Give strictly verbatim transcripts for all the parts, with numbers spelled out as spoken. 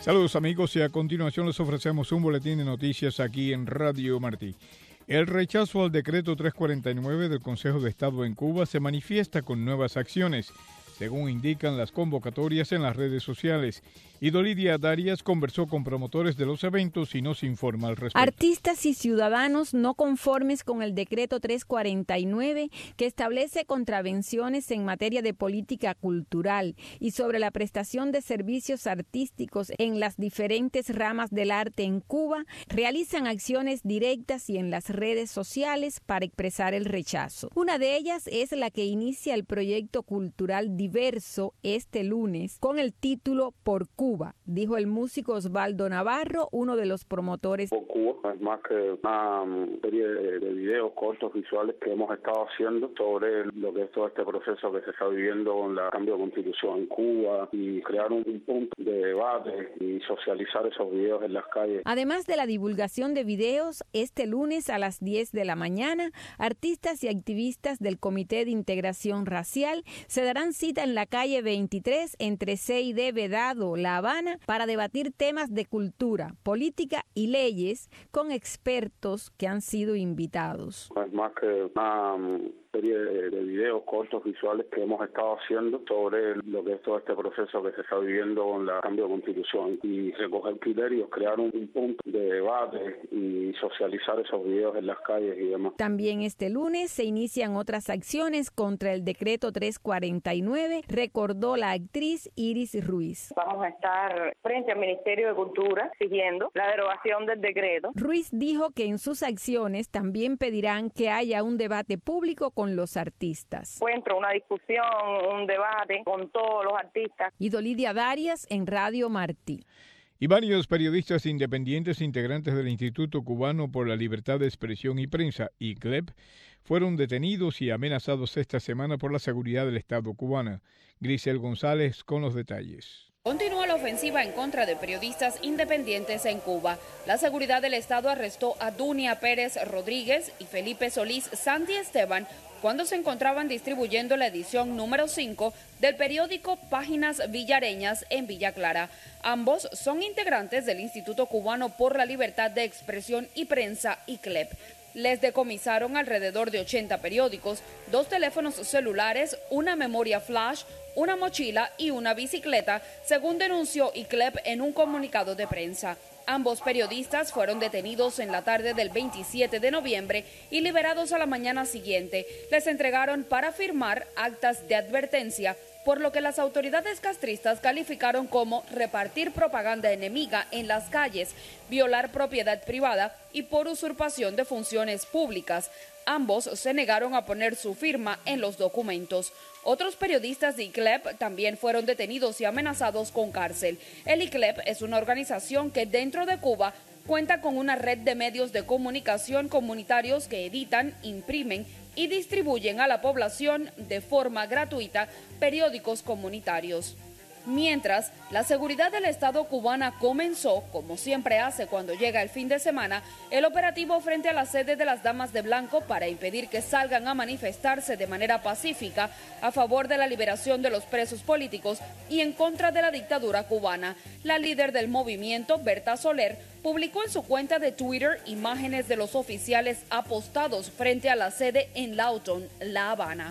Saludos amigos y a continuación les ofrecemos un boletín de noticias aquí en Radio Martí. El rechazo al decreto trescientos cuarenta y nueve del Consejo de Estado en Cuba se manifiesta con nuevas acciones, según indican las convocatorias en las redes sociales. Idolidia Darias conversó con promotores de los eventos y nos informa al respecto. Artistas y ciudadanos no conformes con el decreto trescientos cuarenta y nueve, que establece contravenciones en materia de política cultural y sobre la prestación de servicios artísticos en las diferentes ramas del arte en Cuba, realizan acciones directas y en las redes sociales para expresar el rechazo. Una de ellas es la que inicia el proyecto cultural diverso este lunes con el título Por Cuba, dijo el músico Osvaldo Navarro, uno de los promotores. Por Cuba es más que una serie de, de videos cortos visuales que hemos estado haciendo sobre lo que es todo este proceso que se está viviendo con el cambio de constitución en Cuba y crear un, un punto de debate y socializar esos videos en las calles. Además de la divulgación de videos, este lunes a las diez de la mañana, artistas y activistas del Comité de Integración Racial se darán cita en la calle veintitrés entre C y D Vedado, La Habana, para debatir temas de cultura, política y leyes con expertos que han sido invitados. Es más que una serie de, de videos cortos visuales que hemos estado haciendo sobre lo que es todo este proceso que se está viviendo con el cambio de constitución y recoger criterios, crear un, un punto de debate y socializar esos videos en las calles y demás. También este lunes se inician otras acciones contra el decreto trescientos cuarenta y nueve, recordó la actriz Iris Ruiz. Vamos a estar frente al Ministerio de Cultura exigiendo la derogación del decreto. Ruiz dijo que en sus acciones también pedirán que haya un debate público con los artistas. Encuentro, una discusión, un debate con todos los artistas. Idolidia Darias en Radio Martí. Y varios periodistas independientes integrantes del Instituto Cubano por la Libertad de Expresión y Prensa, I C L E P, fueron detenidos y amenazados esta semana por la seguridad del Estado cubana. Grisel González con los detalles. Continúa la ofensiva en contra de periodistas independientes en Cuba. La seguridad del Estado arrestó a Dunia Pérez Rodríguez y Felipe Solís Santi Esteban cuando se encontraban distribuyendo la edición número cinco del periódico Páginas Villareñas en Villa Clara. Ambos son integrantes del Instituto Cubano por la Libertad de Expresión y Prensa, I C L E P. Les decomisaron alrededor de ochenta periódicos, dos teléfonos celulares, una memoria flash, una mochila y una bicicleta, según denunció I C L E P en un comunicado de prensa. Ambos periodistas fueron detenidos en la tarde del veintisiete de noviembre y liberados a la mañana siguiente. Les entregaron para firmar actas de advertencia, por lo que las autoridades castristas calificaron como repartir propaganda enemiga en las calles, violar propiedad privada y por usurpación de funciones públicas. Ambos se negaron a poner su firma en los documentos. Otros periodistas de I C L E P también fueron detenidos y amenazados con cárcel. El I C L E P es una organización que dentro de Cuba cuenta con una red de medios de comunicación comunitarios que editan, imprimen y distribuyen a la población de forma gratuita periódicos comunitarios. Mientras, la seguridad del Estado cubana comenzó, como siempre hace cuando llega el fin de semana, el operativo frente a la sede de las Damas de Blanco para impedir que salgan a manifestarse de manera pacífica a favor de la liberación de los presos políticos y en contra de la dictadura cubana. La líder del movimiento, Berta Soler, publicó en su cuenta de Twitter imágenes de los oficiales apostados frente a la sede en Lawton, La Habana.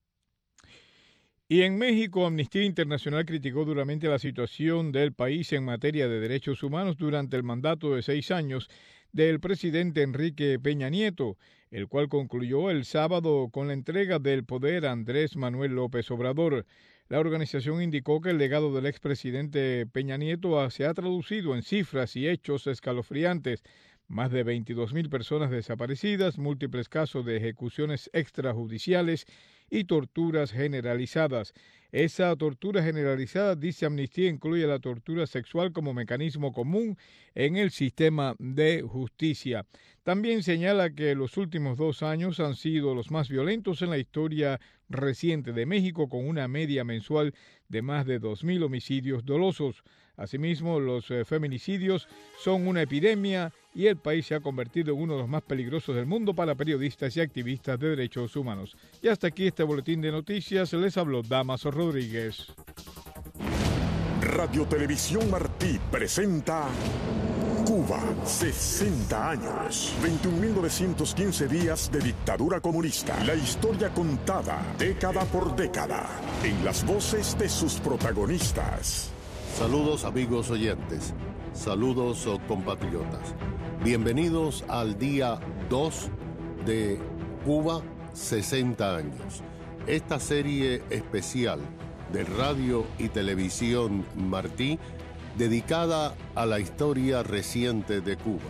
Y en México, Amnistía Internacional criticó duramente la situación del país en materia de derechos humanos durante el mandato de seis años del presidente Enrique Peña Nieto, el cual concluyó el sábado con la entrega del poder a Andrés Manuel López Obrador. La organización indicó que el legado del expresidente Peña Nieto se ha traducido en cifras y hechos escalofriantes. Más de veintidós mil personas desaparecidas, múltiples casos de ejecuciones extrajudiciales y torturas generalizadas. Esa tortura generalizada, dice Amnistía, incluye la tortura sexual como mecanismo común en el sistema de justicia. También señala que los últimos dos años han sido los más violentos en la historia reciente de México, con una media mensual de más de dos mil homicidios dolosos. Asimismo, los eh, feminicidios son una epidemia y el país se ha convertido en uno de los más peligrosos del mundo para periodistas y activistas de derechos humanos. Y hasta aquí este boletín de noticias. Les habló Damaso Rodríguez. Radio Televisión Martí presenta Cuba, sesenta años, veintiún mil novecientos quince días de dictadura comunista. La historia contada década por década en las voces de sus protagonistas. Saludos amigos oyentes, saludos compatriotas. Bienvenidos al día dos de Cuba, sesenta años. Esta serie especial de Radio y Televisión Martí dedicada a la historia reciente de Cuba.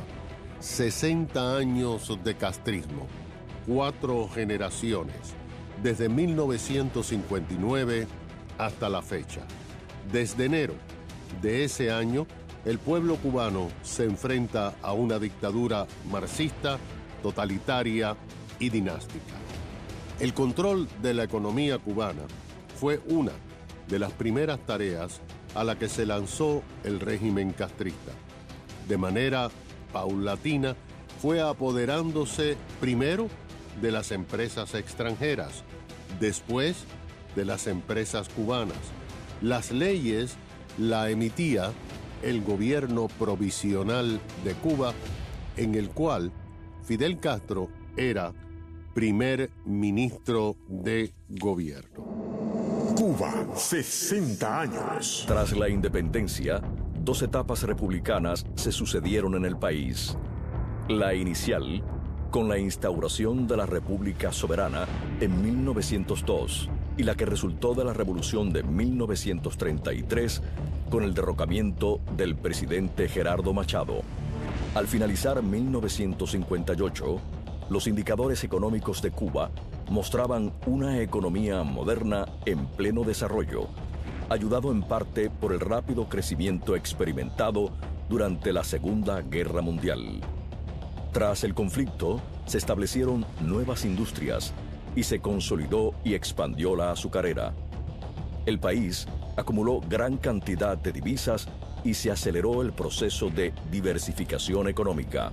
sesenta años de castrismo, cuatro generaciones, desde mil novecientos cincuenta y nueve hasta la fecha. Desde enero de ese año, el pueblo cubano se enfrenta a una dictadura marxista, totalitaria y dinástica. El control de la economía cubana fue una de las primeras tareas a la que se lanzó el régimen castrista. De manera paulatina, fue apoderándose primero de las empresas extranjeras, después de las empresas cubanas. Las leyes la emitía el gobierno provisional de Cuba, en el cual Fidel Castro era primer ministro de gobierno. Cuba, sesenta años. Tras la independencia, dos etapas republicanas se sucedieron en el país. La inicial, con la instauración de la República Soberana en mil novecientos dos, y la que resultó de la Revolución de mil novecientos treinta y tres, con el derrocamiento del presidente Gerardo Machado. Al finalizar mil novecientos cincuenta y ocho, los indicadores económicos de Cuba mostraban una economía moderna en pleno desarrollo, ayudado en parte por el rápido crecimiento experimentado durante la Segunda Guerra Mundial. Tras el conflicto, se establecieron nuevas industrias y se consolidó y expandió la azucarera. El país acumuló gran cantidad de divisas y se aceleró el proceso de diversificación económica.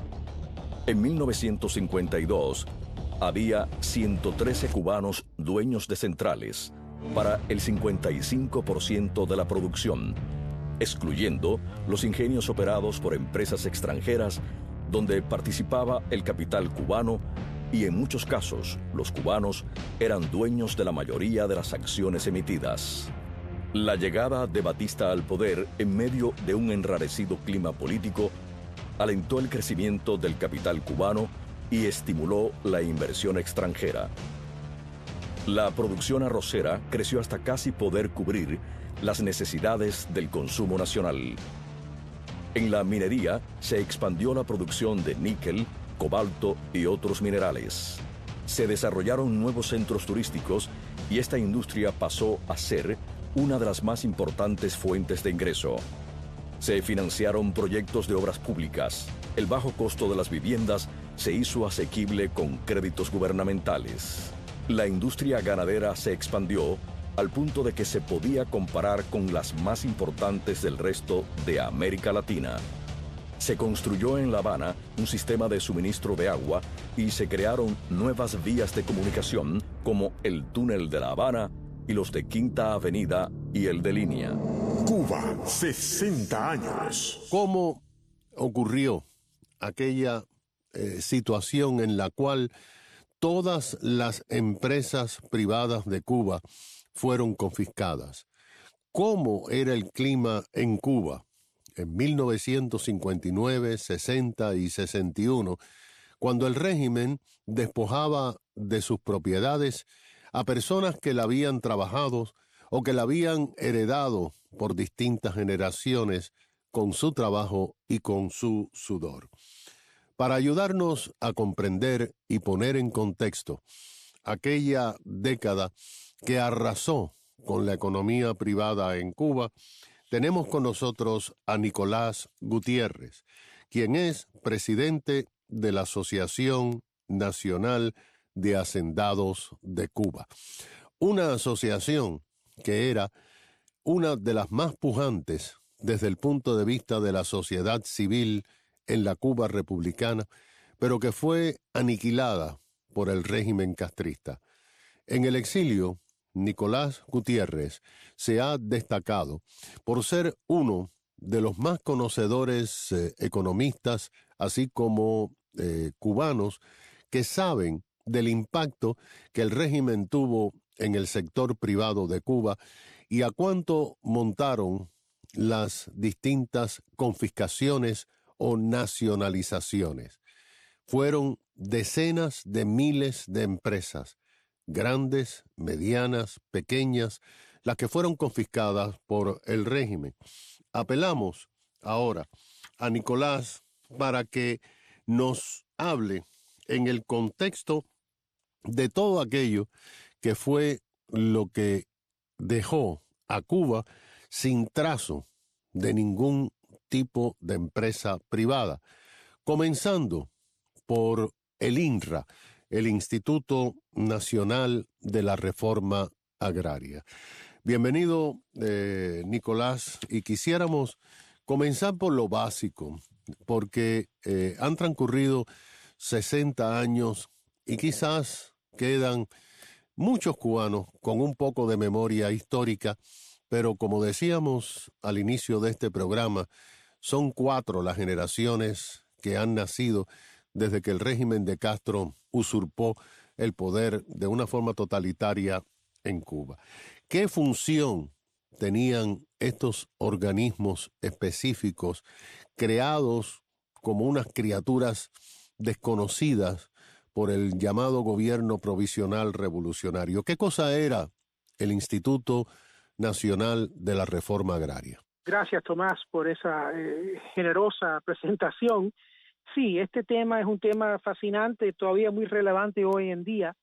En mil novecientos cincuenta y dos, había ciento trece cubanos dueños de centrales para el cincuenta y cinco por ciento de la producción, excluyendo los ingenios operados por empresas extranjeras donde participaba el capital cubano y en muchos casos los cubanos eran dueños de la mayoría de las acciones emitidas. La llegada de Batista al poder en medio de un enrarecido clima político alentó el crecimiento del capital cubano y estimuló la inversión extranjera. La producción arrocera creció hasta casi poder cubrir las necesidades del consumo nacional. En la minería se expandió la producción de níquel, cobalto y otros minerales. Se desarrollaron nuevos centros turísticos y esta industria pasó a ser una de las más importantes fuentes de ingreso. Se financiaron proyectos de obras públicas. El bajo costo de las viviendas se hizo asequible con créditos gubernamentales. La industria ganadera se expandió al punto de que se podía comparar con las más importantes del resto de América Latina. Se construyó en La Habana un sistema de suministro de agua y se crearon nuevas vías de comunicación como el túnel de La Habana y los de Quinta Avenida y el de Línea. Cuba, sesenta años. ¿Cómo ocurrió aquella eh, situación en la cual todas las empresas privadas de Cuba fueron confiscadas? ¿Cómo era el clima en Cuba en mil novecientos cincuenta y nueve, sesenta y sesenta y uno, cuando el régimen despojaba de sus propiedades a personas que la habían trabajado o que la habían heredado por distintas generaciones con su trabajo y con su sudor? Para ayudarnos a comprender y poner en contexto aquella década que arrasó con la economía privada en Cuba, tenemos con nosotros a Nicolás Gutiérrez, quien es presidente de la Asociación Nacional de Hacendados de Cuba, una asociación que era una de las más pujantes desde el punto de vista de la sociedad civil en la Cuba republicana, pero que fue aniquilada por el régimen castrista. En el exilio, Nicolás Gutiérrez se ha destacado por ser uno de los más conocedores eh, economistas, así como eh, cubanos, que saben del impacto que el régimen tuvo en el sector privado de Cuba y a cuánto montaron las distintas confiscaciones o nacionalizaciones. Fueron decenas de miles de empresas, grandes, medianas, pequeñas, las que fueron confiscadas por el régimen. Apelamos ahora a Nicolás para que nos hable en el contexto de todo aquello que fue lo que dejó a Cuba sin trazo de ningún tipo de empresa privada, comenzando por el INRA, el Instituto Nacional de la Reforma Agraria. Bienvenido, eh, Nicolás, y quisiéramos comenzar por lo básico, porque eh, han transcurrido sesenta años y quizás quedan muchos cubanos con un poco de memoria histórica, pero como decíamos al inicio de este programa, son cuatro las generaciones que han nacido desde que el régimen de Castro usurpó el poder de una forma totalitaria en Cuba. ¿Qué función tenían estos organismos específicos creados como unas criaturas desconocidas por el llamado gobierno provisional revolucionario? ¿Qué cosa era el Instituto Nacional de la Reforma Agraria? Gracias, Tomás, por esa eh, generosa presentación. Sí, este tema es un tema fascinante, todavía muy relevante hoy en día.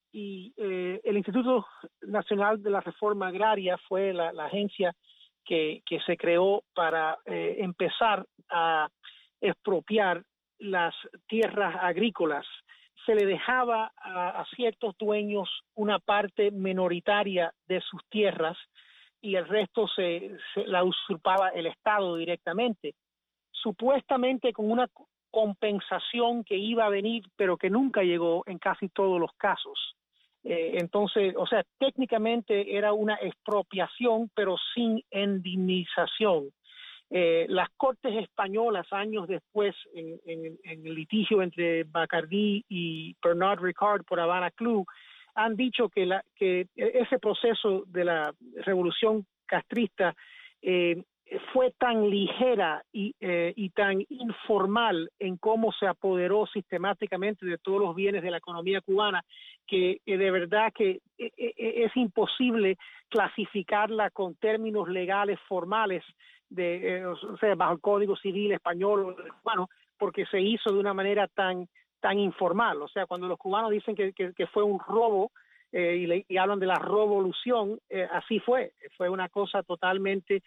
Y eh, el Instituto Nacional de la Reforma Agraria fue la, la agencia que, que se creó para eh, empezar a expropiar las tierras agrícolas. Se le dejaba a, a ciertos dueños una parte minoritaria de sus tierras y el resto se, se la usurpaba el Estado directamente, supuestamente con una compensación que iba a venir, pero que nunca llegó en casi todos los casos. Eh, entonces, o sea, técnicamente era una expropiación, pero sin indemnización. Eh, las Cortes españolas, años después, en, en, en el litigio entre Bacardí y Bernard Ricard por Habana Club, han dicho que, la, que ese proceso de la revolución castrista eh, fue tan ligera y, eh, y tan informal en cómo se apoderó sistemáticamente de todos los bienes de la economía cubana, que eh, de verdad que eh, eh, es imposible clasificarla con términos legales formales de, eh, o sea, bajo el Código Civil español o cubano, porque se hizo de una manera tan, tan informal. O sea, cuando los cubanos dicen que, que, que fue un robo, Eh, y, le, y hablan de la revolución, eh, así fue, fue una cosa totalmente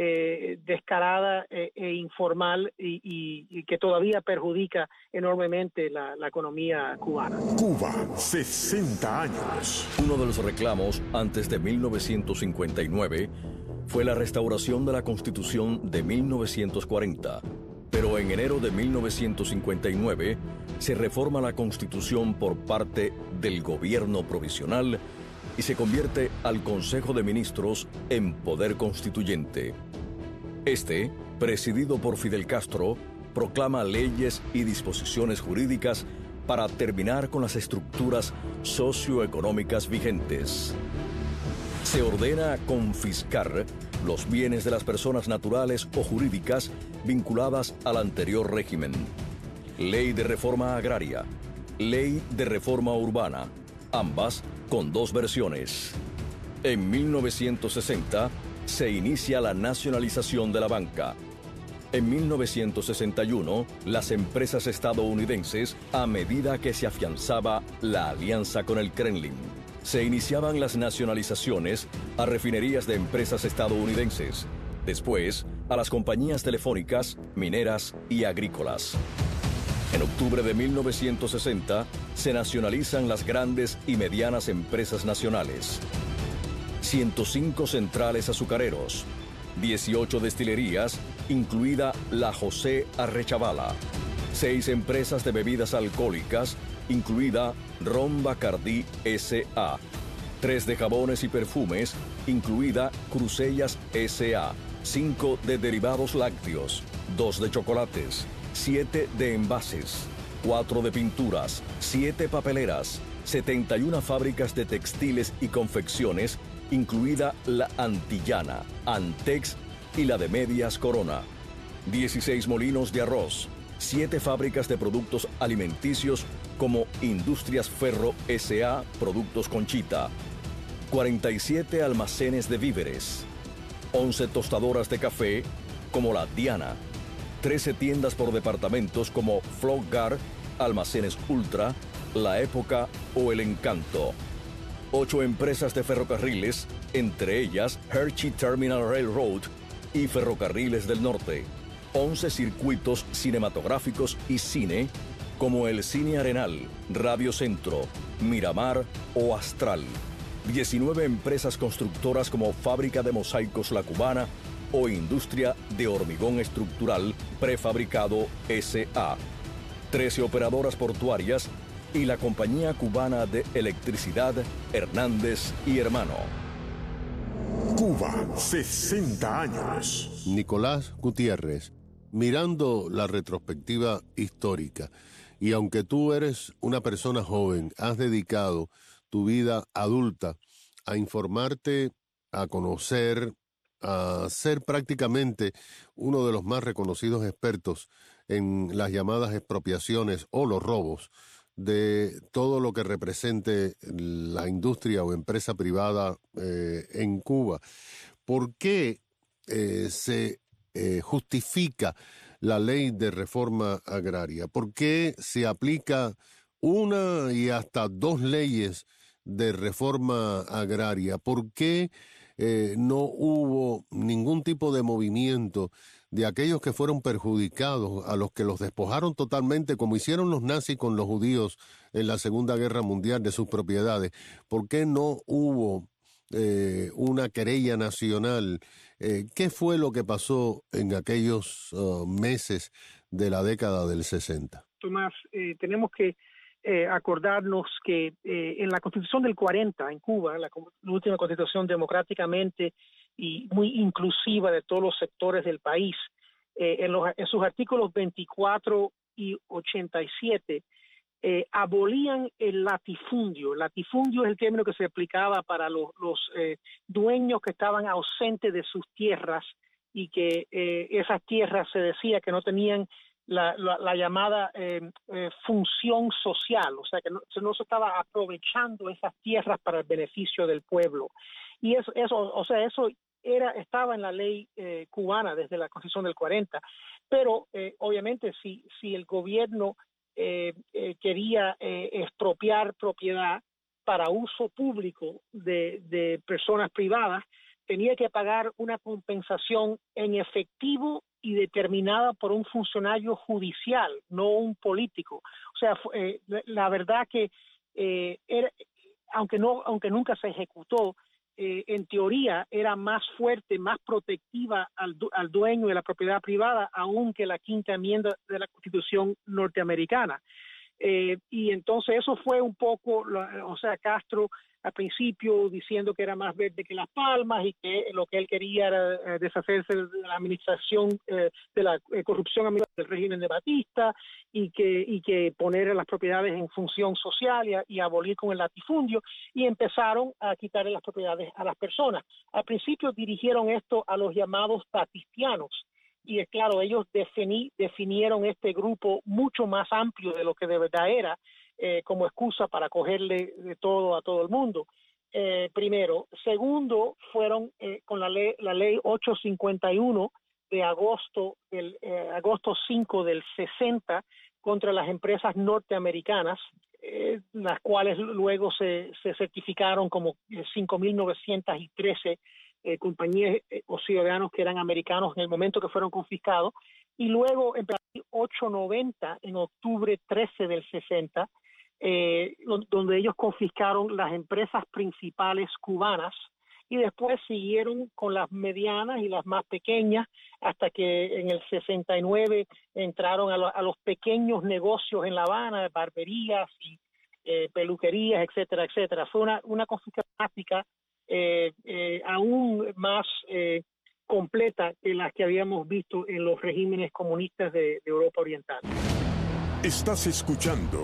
eh, descarada eh, e informal y, y, y que todavía perjudica enormemente la, la economía cubana. Cuba, sesenta años. Uno de los reclamos antes de mil novecientos cincuenta y nueve fue la restauración de la Constitución de mil novecientos cuarenta. Pero en enero de mil novecientos cincuenta y nueve se reforma la Constitución por parte del gobierno provisional y se convierte al Consejo de Ministros en poder constituyente. Este, presidido por Fidel Castro, proclama leyes y disposiciones jurídicas para terminar con las estructuras socioeconómicas vigentes. Se ordena confiscar los bienes de las personas naturales o jurídicas vinculadas al anterior régimen. Ley de Reforma Agraria, Ley de Reforma Urbana, ambas con dos versiones. En mil novecientos sesenta se inicia la nacionalización de la banca. En mil novecientos sesenta y uno, las empresas estadounidenses, a medida que se afianzaba la alianza con el Kremlin, se iniciaban las nacionalizaciones a refinerías de empresas estadounidenses, después a las compañías telefónicas, mineras y agrícolas. En octubre de mil novecientos sesenta se nacionalizan las grandes y medianas empresas nacionales. ciento cinco centrales azucareros, dieciocho destilerías, incluida la José Arrechavala, seis empresas de bebidas alcohólicas, incluida Ron Bacardí S A, tres de jabones y perfumes, incluida Crucellas S A, cinco de derivados lácteos, dos de chocolates, siete de envases, cuatro de pinturas, siete papeleras, setenta y una fábricas de textiles y confecciones, incluida la Antillana, Antex y la de Medias Corona, dieciséis molinos de arroz, siete fábricas de productos alimenticios como Industrias Ferro S A, Productos Conchita, cuarenta y siete almacenes de víveres, once tostadoras de café como la Diana, trece tiendas por departamentos como Floggar, Almacenes Ultra, La Época o El Encanto, ocho empresas de ferrocarriles, entre ellas Hershey Terminal Railroad y Ferrocarriles del Norte, once circuitos cinematográficos y cine como el Cine Arenal, Radio Centro, Miramar o Astral, diecinueve empresas constructoras como Fábrica de Mosaicos La Cubana o Industria de Hormigón Estructural Prefabricado S A, trece operadoras portuarias y la Compañía Cubana de Electricidad Hernández y Hermano. Cuba, sesenta años. Nicolás Gutiérrez, mirando la retrospectiva histórica, y aunque tú eres una persona joven, has dedicado tu vida adulta a informarte, a conocer, a ser prácticamente uno de los más reconocidos expertos en las llamadas expropiaciones o los robos de todo lo que represente la industria o empresa privada eh, en Cuba. ¿Por qué eh, se eh, justifica la ley de reforma agraria? ¿Por qué se aplica una y hasta dos leyes de reforma agraria? ¿Por qué eh, no hubo ningún tipo de movimiento de aquellos que fueron perjudicados, a los que los despojaron totalmente, como hicieron los nazis con los judíos en la Segunda Guerra Mundial, de sus propiedades? ¿Por qué no hubo eh, una querella nacional? Eh, ¿Qué fue lo que pasó en aquellos uh, meses de la década del sesenta? Tomás, eh, tenemos que eh, acordarnos que eh, en la Constitución del cuarenta, en Cuba, la, la última Constitución democráticamente y muy inclusiva de todos los sectores del país, eh, en, los, en sus artículos veinticuatro y ochenta y siete, eh, abolían el latifundio. El latifundio es el término que se aplicaba para los, los eh, dueños que estaban ausentes de sus tierras y que eh, esas tierras se decía que no tenían la, la, la llamada eh, eh, función social, o sea que no, no se estaba aprovechando esas tierras para el beneficio del pueblo. Y eso, eso o sea, eso era estaba en la ley eh, cubana desde la Constitución del cuarenta, pero eh, obviamente si, si el gobierno eh, eh, quería eh, expropiar propiedad para uso público de, de personas privadas, tenía que pagar una compensación en efectivo y determinada por un funcionario judicial, no un político. O sea, eh, la verdad que eh, era, aunque no, aunque nunca se ejecutó, eh, en teoría era más fuerte, más protectiva al, al dueño de la propiedad privada, aún que la quinta enmienda de la Constitución norteamericana. Eh, y entonces eso fue un poco, o sea, Castro al principio diciendo que era más verde que las palmas y que lo que él quería era eh, deshacerse de la administración eh, de la eh, corrupción del régimen de Batista y que, y que poner las propiedades en función social y, a, y abolir con el latifundio, y empezaron a quitarle las propiedades a las personas. Al principio dirigieron esto a los llamados batistianos. Y es claro, ellos defini, definieron este grupo mucho más amplio de lo que de verdad era, eh, como excusa para cogerle de todo a todo el mundo. Eh, primero. Segundo, fueron eh, con la ley, la ley ochocientos cincuenta y uno de agosto, del, eh, agosto cinco del sesenta, contra las empresas norteamericanas, eh, las cuales luego se, se certificaron como cinco mil novecientos trece Eh, compañías eh, o ciudadanos que eran americanos en el momento que fueron confiscados, y luego en ochocientos noventa, en octubre trece del sesenta, eh, donde ellos confiscaron las empresas principales cubanas y después siguieron con las medianas y las más pequeñas hasta que en el sesenta y nueve entraron a, lo, a los pequeños negocios en La Habana, barberías y eh, peluquerías, etcétera, etcétera. Fue una, una confiscación drástica eh, eh, aún más eh, completa que las que habíamos visto en los regímenes comunistas de, de Europa Oriental. Estás escuchando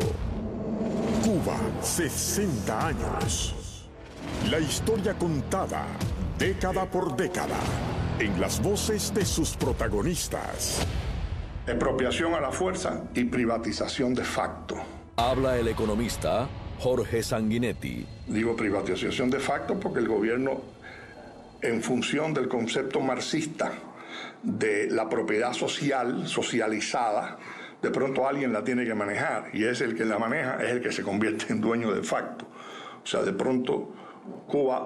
Cuba, sesenta años. La historia contada, década por década, en las voces de sus protagonistas. Expropiación a la fuerza y privatización de facto. Habla el economista Jorge Sanguinetti. Digo privatización de facto porque el gobierno, en función del concepto marxista de la propiedad social, socializada, de pronto alguien la tiene que manejar, y es el que la maneja, es el que se convierte en dueño de facto. O sea, de pronto Cuba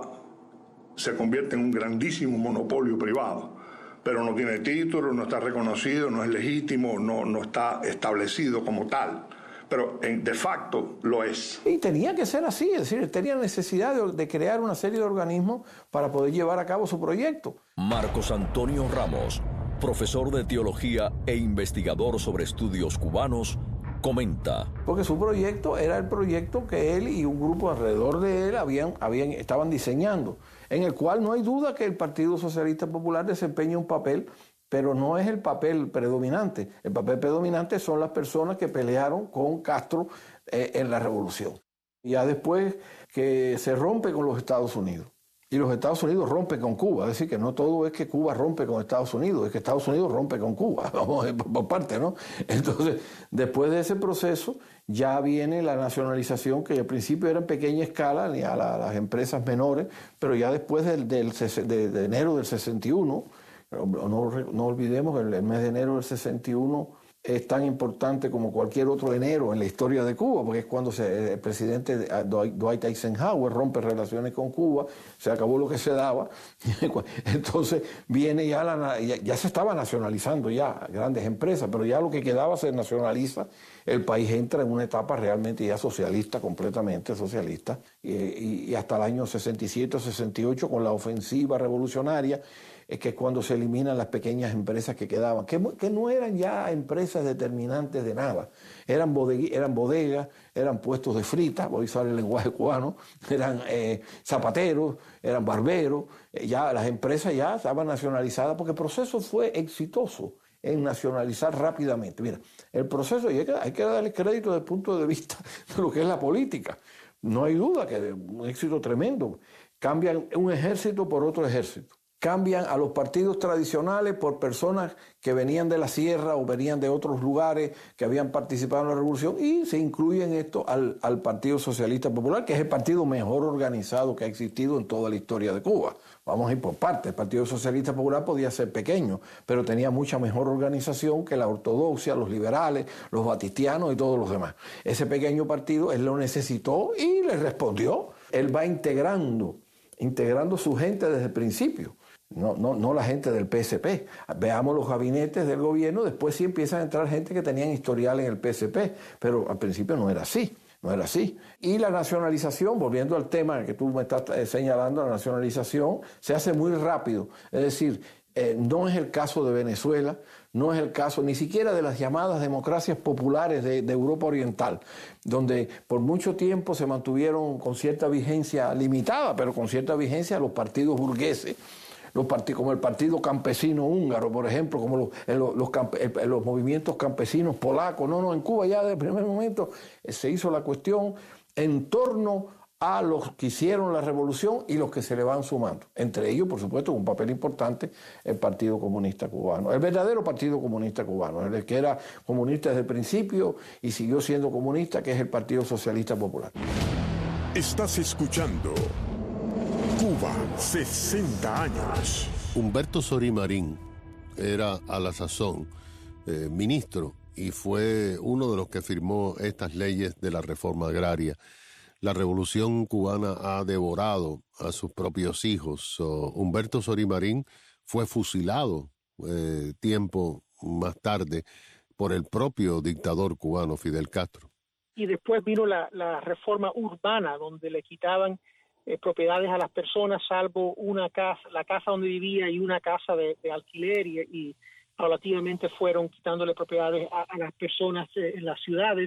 se convierte en un grandísimo monopolio privado, pero no tiene título, no está reconocido, no es legítimo, no, no está establecido como tal. Pero en, de facto lo es. Y tenía que ser así, es decir, tenía necesidad de, de crear una serie de organismos para poder llevar a cabo su proyecto. Marcos Antonio Ramos, profesor de teología e investigador sobre estudios cubanos, comenta. Porque su proyecto era el proyecto que él y un grupo alrededor de él habían, habían, estaban diseñando, en el cual no hay duda que el Partido Socialista Popular desempeña un papel, pero no es el papel predominante. El papel predominante son las personas que pelearon con Castro eh, en la revolución. Ya después que se rompe con los Estados Unidos. Y los Estados Unidos rompen con Cuba. Es decir, que no todo es que Cuba rompe con Estados Unidos, es que Estados Unidos rompe con Cuba. Vamos por parte, ¿no? Entonces, después de ese proceso, ya viene la nacionalización, que al principio era en pequeña escala, a, la, a las empresas menores, pero ya después del, del, de, de enero del sesenta y uno, no, no olvidemos que el mes de enero del sesenta y uno es tan importante como cualquier otro enero en la historia de Cuba, porque es cuando se, el presidente Dwight Eisenhower rompe relaciones con Cuba, se acabó lo que se daba, entonces viene ya, la, ya, ya se estaba nacionalizando ya grandes empresas, pero ya lo que quedaba se nacionaliza, el país entra en una etapa realmente ya socialista, completamente socialista, y, y, y hasta el año sesenta y siete o sesenta y ocho con la ofensiva revolucionaria, es que es cuando se eliminan las pequeñas empresas que quedaban, que, que no eran ya empresas determinantes de nada, eran, bodegui, eran bodegas, eran puestos de frita, voy a usar el lenguaje cubano, eran eh, zapateros, eran barberos, eh, ya las empresas ya estaban nacionalizadas porque el proceso fue exitoso en nacionalizar rápidamente. Mira, el proceso, y hay que, hay que darle crédito desde el punto de vista de lo que es la política, no hay duda que es un éxito tremendo, cambian un ejército por otro ejército. Cambian a los partidos tradicionales por personas que venían de la sierra o venían de otros lugares que habían participado en la revolución y se incluyen esto al, al Partido Socialista Popular, que es el partido mejor organizado que ha existido en toda la historia de Cuba. Vamos a ir por partes. El Partido Socialista Popular podía ser pequeño, pero tenía mucha mejor organización que la ortodoxia, los liberales, los batistianos y todos los demás. Ese pequeño partido él lo necesitó y le respondió. Él va integrando, integrando su gente desde el principio. No, no, no la gente del P S P. Veamos los gabinetes del gobierno, después sí empiezan a entrar gente que tenían historial en el P S P, pero al principio no era así, no era así. Y la nacionalización, volviendo al tema que tú me estás señalando, la nacionalización se hace muy rápido, es decir, eh, no es el caso de Venezuela, no es el caso ni siquiera de las llamadas democracias populares de, de Europa Oriental, donde por mucho tiempo se mantuvieron con cierta vigencia limitada, pero con cierta vigencia los partidos burgueses, los partidos, como el Partido Campesino Húngaro, por ejemplo, como los, los, los, los movimientos campesinos polacos. No, no, en Cuba ya desde el primer momento se hizo la cuestión en torno a los que hicieron la revolución y los que se le van sumando. Entre ellos, por supuesto, un papel importante el Partido Comunista Cubano, el verdadero Partido Comunista Cubano, el que era comunista desde el principio y siguió siendo comunista, que es el Partido Socialista Popular. Estás escuchando Cuba, sesenta años. Humberto Sorí Marín era a la sazón eh, ministro y fue uno de los que firmó estas leyes de la reforma agraria. La revolución cubana ha devorado a sus propios hijos. So, Humberto Sorí Marín fue fusilado eh, tiempo más tarde por el propio dictador cubano Fidel Castro. Y después vino la, la reforma urbana, donde le quitaban Eh, propiedades a las personas, salvo una casa, la casa donde vivía y una casa de, de alquiler, y, y paulatinamente fueron quitándole propiedades a, a las personas eh, en las ciudades,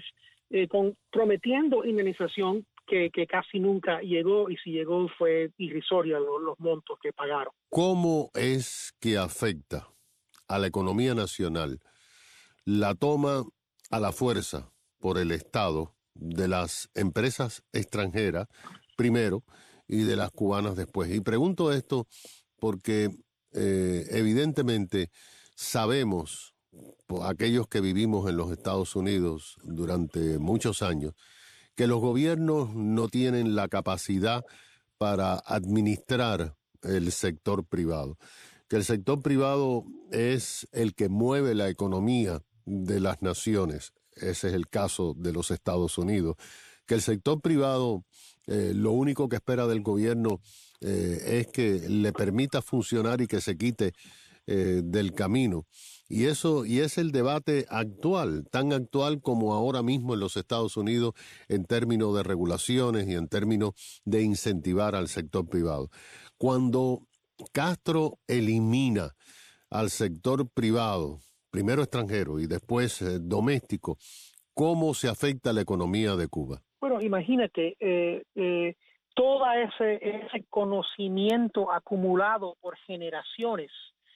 eh, con, prometiendo indemnización que, que casi nunca llegó, y si llegó fue irrisoria los, los montos que pagaron. ¿Cómo es que afecta a la economía nacional la toma a la fuerza por el Estado de las empresas extranjeras primero y de las cubanas después? Y pregunto esto porque eh, evidentemente sabemos, por aquellos que vivimos en los Estados Unidos durante muchos años, que los gobiernos no tienen la capacidad para administrar el sector privado, que el sector privado es el que mueve la economía de las naciones. Ese es el caso de los Estados Unidos, que el sector privado eh, lo único que espera del gobierno eh, es que le permita funcionar y que se quite eh, del camino. Y eso y es el debate actual, tan actual como ahora mismo en los Estados Unidos en términos de regulaciones y en términos de incentivar al sector privado. Cuando Castro elimina al sector privado, primero extranjero y después eh, doméstico, ¿cómo se afecta la economía de Cuba? Bueno, imagínate, eh, eh, todo ese, ese conocimiento acumulado por generaciones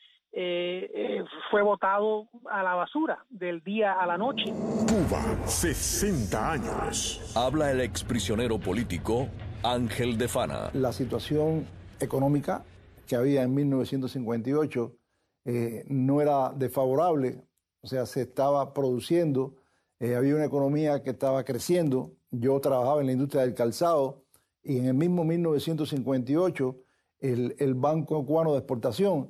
eh, eh, fue botado a la basura del día a la noche. Cuba, sesenta años. Habla el exprisionero político Ángel de Fana. La situación económica que había en mil novecientos cincuenta y ocho eh, no era desfavorable, o sea, se estaba produciendo, eh, había una economía que estaba creciendo. Yo trabajaba en la industria del calzado y en el mismo mil novecientos cincuenta y ocho el, el Banco Cubano de Exportación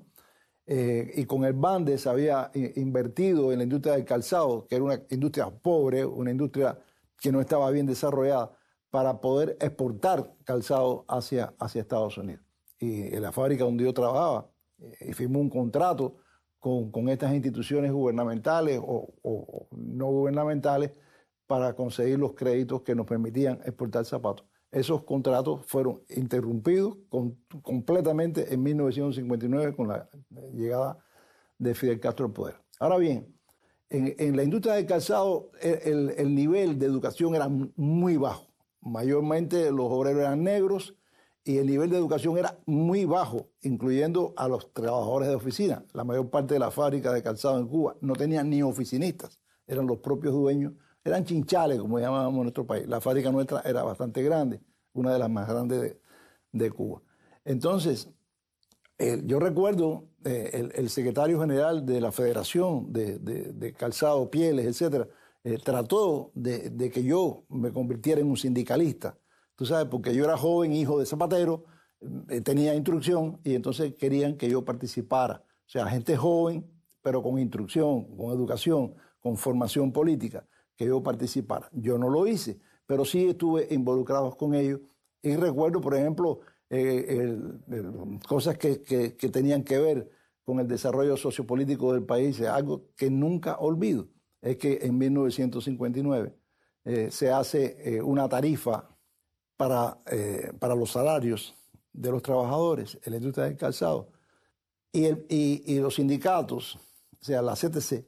eh, y con el Bandes había invertido en la industria del calzado, que era una industria pobre, una industria que no estaba bien desarrollada, para poder exportar calzado hacia, hacia Estados Unidos. Y en la fábrica donde yo trabajaba, eh, firmó un contrato con, con estas instituciones gubernamentales o, o, o no gubernamentales para conseguir los créditos que nos permitían exportar zapatos. Esos contratos fueron interrumpidos con, completamente en mil novecientos cincuenta y nueve con la llegada de Fidel Castro al poder. Ahora bien, en, en la industria del calzado el, el nivel de educación era muy bajo. Mayormente los obreros eran negros y el nivel de educación era muy bajo, incluyendo a los trabajadores de oficina. La mayor parte de la fábrica de calzado en Cuba no tenían ni oficinistas, eran los propios dueños, eran chinchales, como llamábamos en nuestro país. La fábrica nuestra era bastante grande, una de las más grandes de, de Cuba. Entonces, eh, yo recuerdo eh, el, el secretario general de la Federación de, de, de Calzado, Pieles, etcétera, eh, trató de, de que yo me convirtiera en un sindicalista. Tú sabes, porque yo era joven, hijo de zapatero, eh, tenía instrucción y entonces querían que yo participara. O sea, gente joven, pero con instrucción, con educación, con formación política, que yo participara. Yo no lo hice, pero sí estuve involucrado con ellos. Y recuerdo, por ejemplo, eh, el, el, cosas que, que, que tenían que ver con el desarrollo sociopolítico del país, algo que nunca olvido. Es que en mil novecientos cincuenta y nueve eh, se hace eh, una tarifa para, eh, para los salarios de los trabajadores en la industria del calzado. Y, el, y, y los sindicatos, o sea, la C T C,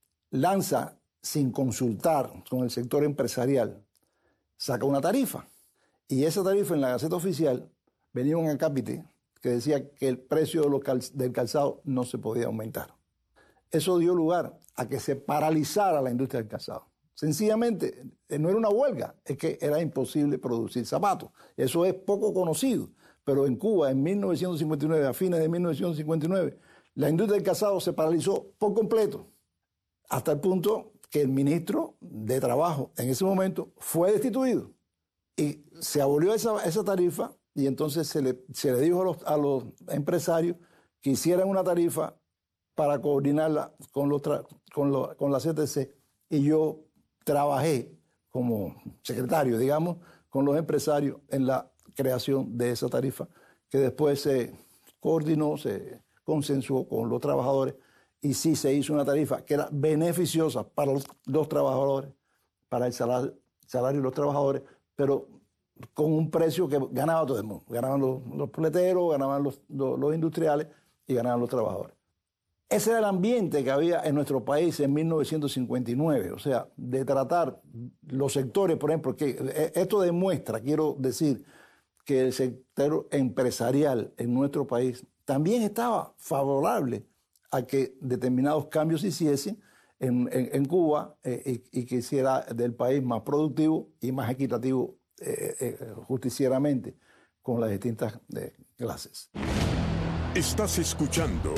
lanza sin consultar con el sector empresarial, saca una tarifa. Y esa tarifa en la Gaceta Oficial venía un acápite que decía que el precio de los cal, del calzado no se podía aumentar. Eso dio lugar a que se paralizara la industria del calzado. Sencillamente, no era una huelga, es que era imposible producir zapatos. Eso es poco conocido, pero en Cuba, en mil novecientos cincuenta y nueve, a fines de mil novecientos cincuenta y nueve, la industria del calzado se paralizó por completo, hasta el punto que el ministro de Trabajo en ese momento fue destituido y se abolió esa, esa tarifa y entonces se le, se le dijo a los, a los empresarios que hicieran una tarifa para coordinarla con, los tra con, lo, con la C T C y yo trabajé como secretario, digamos, con los empresarios en la creación de esa tarifa que después se coordinó, se consensuó con los trabajadores y sí se hizo una tarifa que era beneficiosa para los, los trabajadores, para el salario, salario de los trabajadores, pero con un precio que ganaba todo el mundo. Ganaban los, los pleteros, ganaban los, los, los industriales y ganaban los trabajadores. Ese era el ambiente que había en nuestro país en mil novecientos cincuenta y nueve, o sea, de tratar los sectores, por ejemplo, que esto demuestra, quiero decir, que el sector empresarial en nuestro país también estaba favorable a que determinados cambios se hiciesen en, en, en Cuba eh, y, y que hiciera del país más productivo y más equitativo eh, eh, justicieramente con las distintas eh, clases. Estás escuchando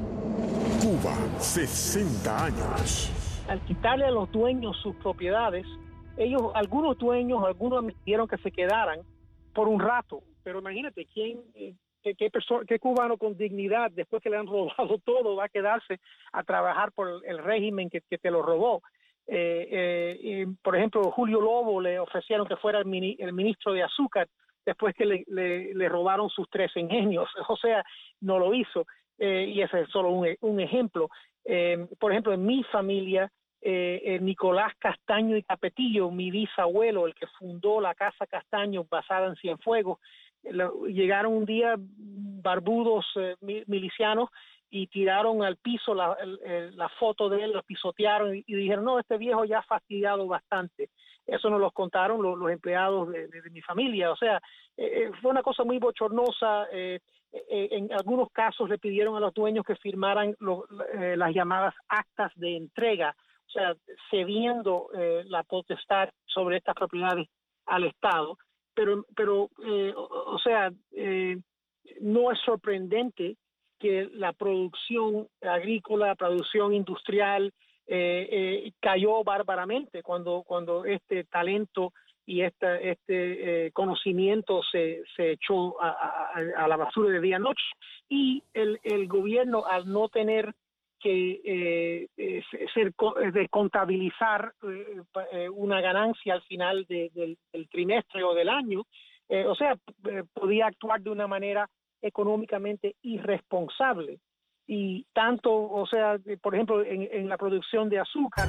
Cuba, sesenta años. Al quitarle a los dueños sus propiedades, ellos, algunos dueños, algunos admitieron que se quedaran por un rato, pero imagínate, ¿quién, eh, qué, qué, persona, qué cubano con dignidad, después que le han robado todo, va a quedarse a trabajar por el régimen que, que te lo robó? Eh, eh, eh, por ejemplo, Julio Lobo le ofrecieron que fuera el, mini, el ministro de Azúcar después que le, le, le robaron sus tres ingenios, o sea, no lo hizo. Eh, y ese es solo un, un ejemplo. Eh, por ejemplo, en mi familia, eh, eh, Nicolás Castaño y Capetillo, mi bisabuelo, el que fundó la Casa Castaño basada en Cienfuegos, eh, lo, llegaron un día barbudos eh, milicianos y tiraron al piso la, el, la foto de él, lo pisotearon y, y dijeron, no, este viejo ya ha fastidiado bastante. Eso nos lo contaron los, los empleados de, de, de mi familia. O sea, eh, fue una cosa muy bochornosa. Eh, eh, en algunos casos le pidieron a los dueños que firmaran lo, eh, las llamadas actas de entrega, o sea, cediendo eh, la potestad sobre estas propiedades al Estado. Pero, pero eh, o, o sea, eh, no es sorprendente que la producción agrícola, la producción industrial, Eh, eh, cayó bárbaramente cuando, cuando este talento y esta, este eh, conocimiento se, se echó a, a, a la basura de día a noche. Y el, el gobierno, al no tener que eh, eh, ser, de contabilizar eh, una ganancia al final de, del, del trimestre o del año, eh, o sea, eh, podía actuar de una manera económicamente irresponsable. Y tanto, o sea, por ejemplo, en, en la producción de azúcar.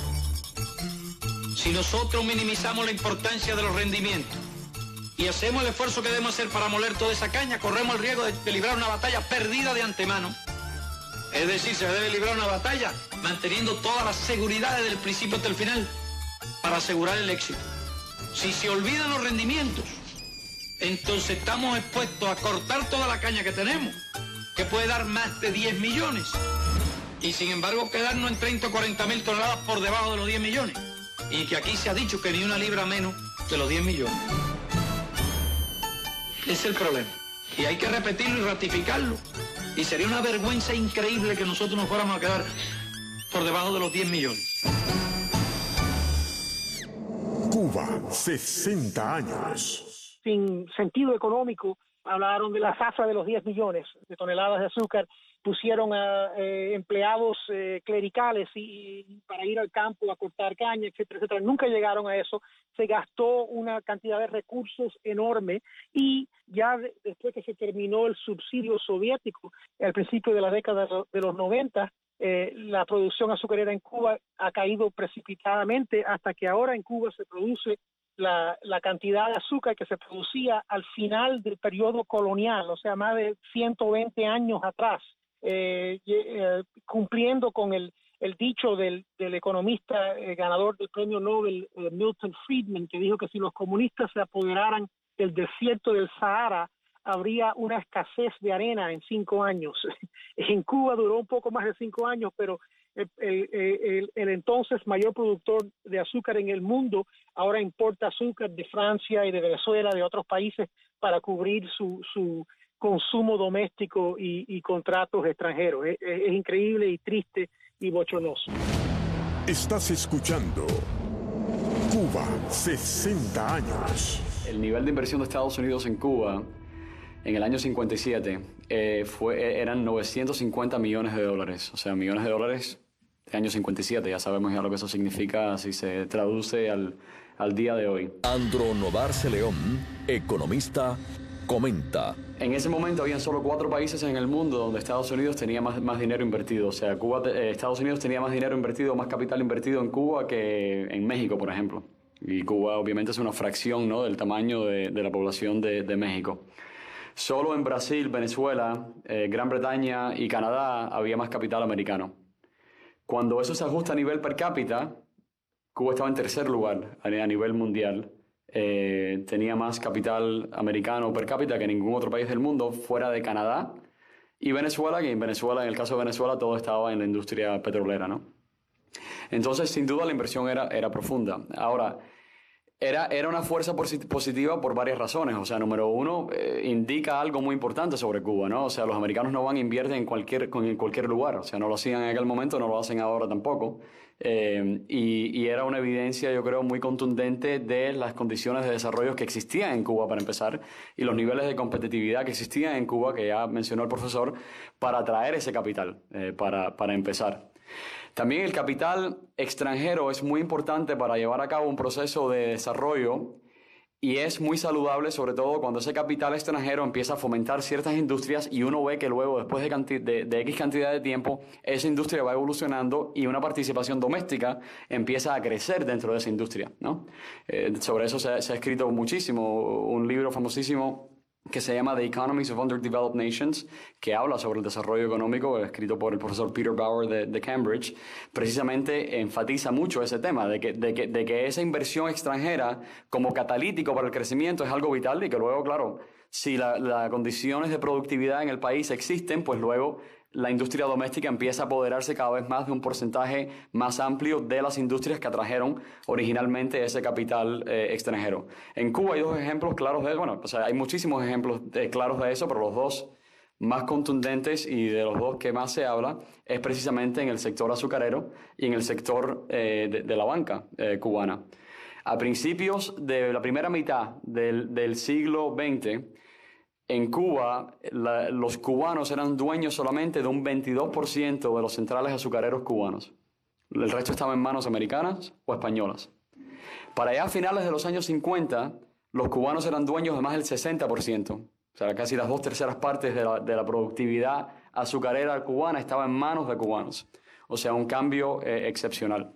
Si nosotros minimizamos la importancia de los rendimientos y hacemos el esfuerzo que debemos hacer para moler toda esa caña, corremos el riesgo de, de librar una batalla perdida de antemano. Es decir, se debe librar una batalla manteniendo todas las seguridades del principio hasta el final para asegurar el éxito. Si se olvidan los rendimientos, entonces estamos expuestos a cortar toda la caña que tenemos, que puede dar más de diez millones, y sin embargo quedarnos en treinta o cuarenta mil toneladas por debajo de los diez millones, y que aquí se ha dicho que ni una libra menos de los diez millones. Ese es el problema, y hay que repetirlo y ratificarlo, y sería una vergüenza increíble que nosotros nos fuéramos a quedar por debajo de los diez millones. Cuba, sesenta años. Sin sentido económico, hablaron de la zafra de los diez millones de toneladas de azúcar, pusieron a eh, empleados eh, clericales y, y para ir al campo a cortar caña, etcétera, etcétera. Nunca llegaron a eso. Se gastó una cantidad de recursos enorme y ya de, después que se terminó el subsidio soviético, al principio de la década de los noventa, eh, la producción azucarera en Cuba ha caído precipitadamente hasta que ahora en Cuba se produce La, la cantidad de azúcar que se producía al final del periodo colonial, o sea, más de ciento veinte años atrás, eh, eh, cumpliendo con el, el dicho del, del economista eh, ganador del premio Nobel, eh, Milton Friedman, que dijo que si los comunistas se apoderaran del desierto del Sahara, habría una escasez de arena en cinco años. En Cuba duró un poco más de cinco años, pero El, el, el, el entonces mayor productor de azúcar en el mundo ahora importa azúcar de Francia y de Venezuela, de otros países, para cubrir su, su consumo doméstico y, y contratos extranjeros. Es, es increíble y triste y bochornoso. Estás escuchando Cuba, sesenta años. El nivel de inversión de Estados Unidos en Cuba en el año cincuenta y siete eh, fue, eran novecientos cincuenta millones de dólares. O sea, millones de dólares de año cincuenta y siete. Ya sabemos ya lo que eso significa si se traduce al, al día de hoy. Andro Novarse León, economista, comenta. En ese momento habían solo cuatro países en el mundo donde Estados Unidos tenía más, más dinero invertido. O sea, Cuba, eh, Estados Unidos tenía más dinero invertido, más capital invertido en Cuba que en México, por ejemplo. Y Cuba obviamente es una fracción, ¿no?, del tamaño de, de la población de, de México. Solo en Brasil, Venezuela, eh, Gran Bretaña y Canadá había más capital americano. Cuando eso se ajusta a nivel per cápita, Cuba estaba en tercer lugar a nivel mundial. Eh, tenía más capital americano per cápita que ningún otro país del mundo fuera de Canadá y Venezuela, que en Venezuela, en el caso de Venezuela, todo estaba en la industria petrolera, ¿no? Entonces, sin duda, la inversión era, era profunda. Ahora, era, era una fuerza positiva por varias razones. O sea, número uno, eh, indica algo muy importante sobre Cuba, ¿no? O sea, los americanos no van a invertir en cualquier, en cualquier lugar. O sea, no lo hacían en aquel momento, no lo hacen ahora tampoco. Eh, y, y era una evidencia, yo creo, muy contundente de las condiciones de desarrollo que existían en Cuba, para empezar, y los niveles de competitividad que existían en Cuba, que ya mencionó el profesor, para atraer ese capital, eh, para, para empezar. También el capital extranjero es muy importante para llevar a cabo un proceso de desarrollo y es muy saludable, sobre todo cuando ese capital extranjero empieza a fomentar ciertas industrias y uno ve que luego, después de, canti- de, de X cantidad de tiempo, esa industria va evolucionando y una participación doméstica empieza a crecer dentro de esa industria, ¿no? Eh, sobre eso se, se ha escrito muchísimo, un libro famosísimo que se llama The Economies of Underdeveloped Nations, que habla sobre el desarrollo económico, escrito por el profesor Peter Bauer de, de Cambridge, precisamente enfatiza mucho ese tema, de que, de, que, de que esa inversión extranjera como catalítico para el crecimiento es algo vital y que luego, claro, si las la condiciones de productividad en el país existen, pues luego la industria doméstica empieza a apoderarse cada vez más de un porcentaje más amplio de las industrias que atrajeron originalmente ese capital eh, extranjero. En Cuba hay dos ejemplos claros de eso. Bueno, o sea, hay muchísimos ejemplos eh, claros de eso, pero los dos más contundentes y de los dos que más se habla es precisamente en el sector azucarero y en el sector eh, de, de la banca eh, cubana. A principios de la primera mitad del, del siglo veinte, en Cuba, la, los cubanos eran dueños solamente de un veintidós por ciento de los centrales azucareros cubanos. El resto estaba en manos americanas o españolas. Para allá a finales de los años cincuenta, los cubanos eran dueños de más del sesenta por ciento. O sea, casi las dos terceras partes de la, de la productividad azucarera cubana estaba en manos de cubanos. O sea, un cambio eh, excepcional.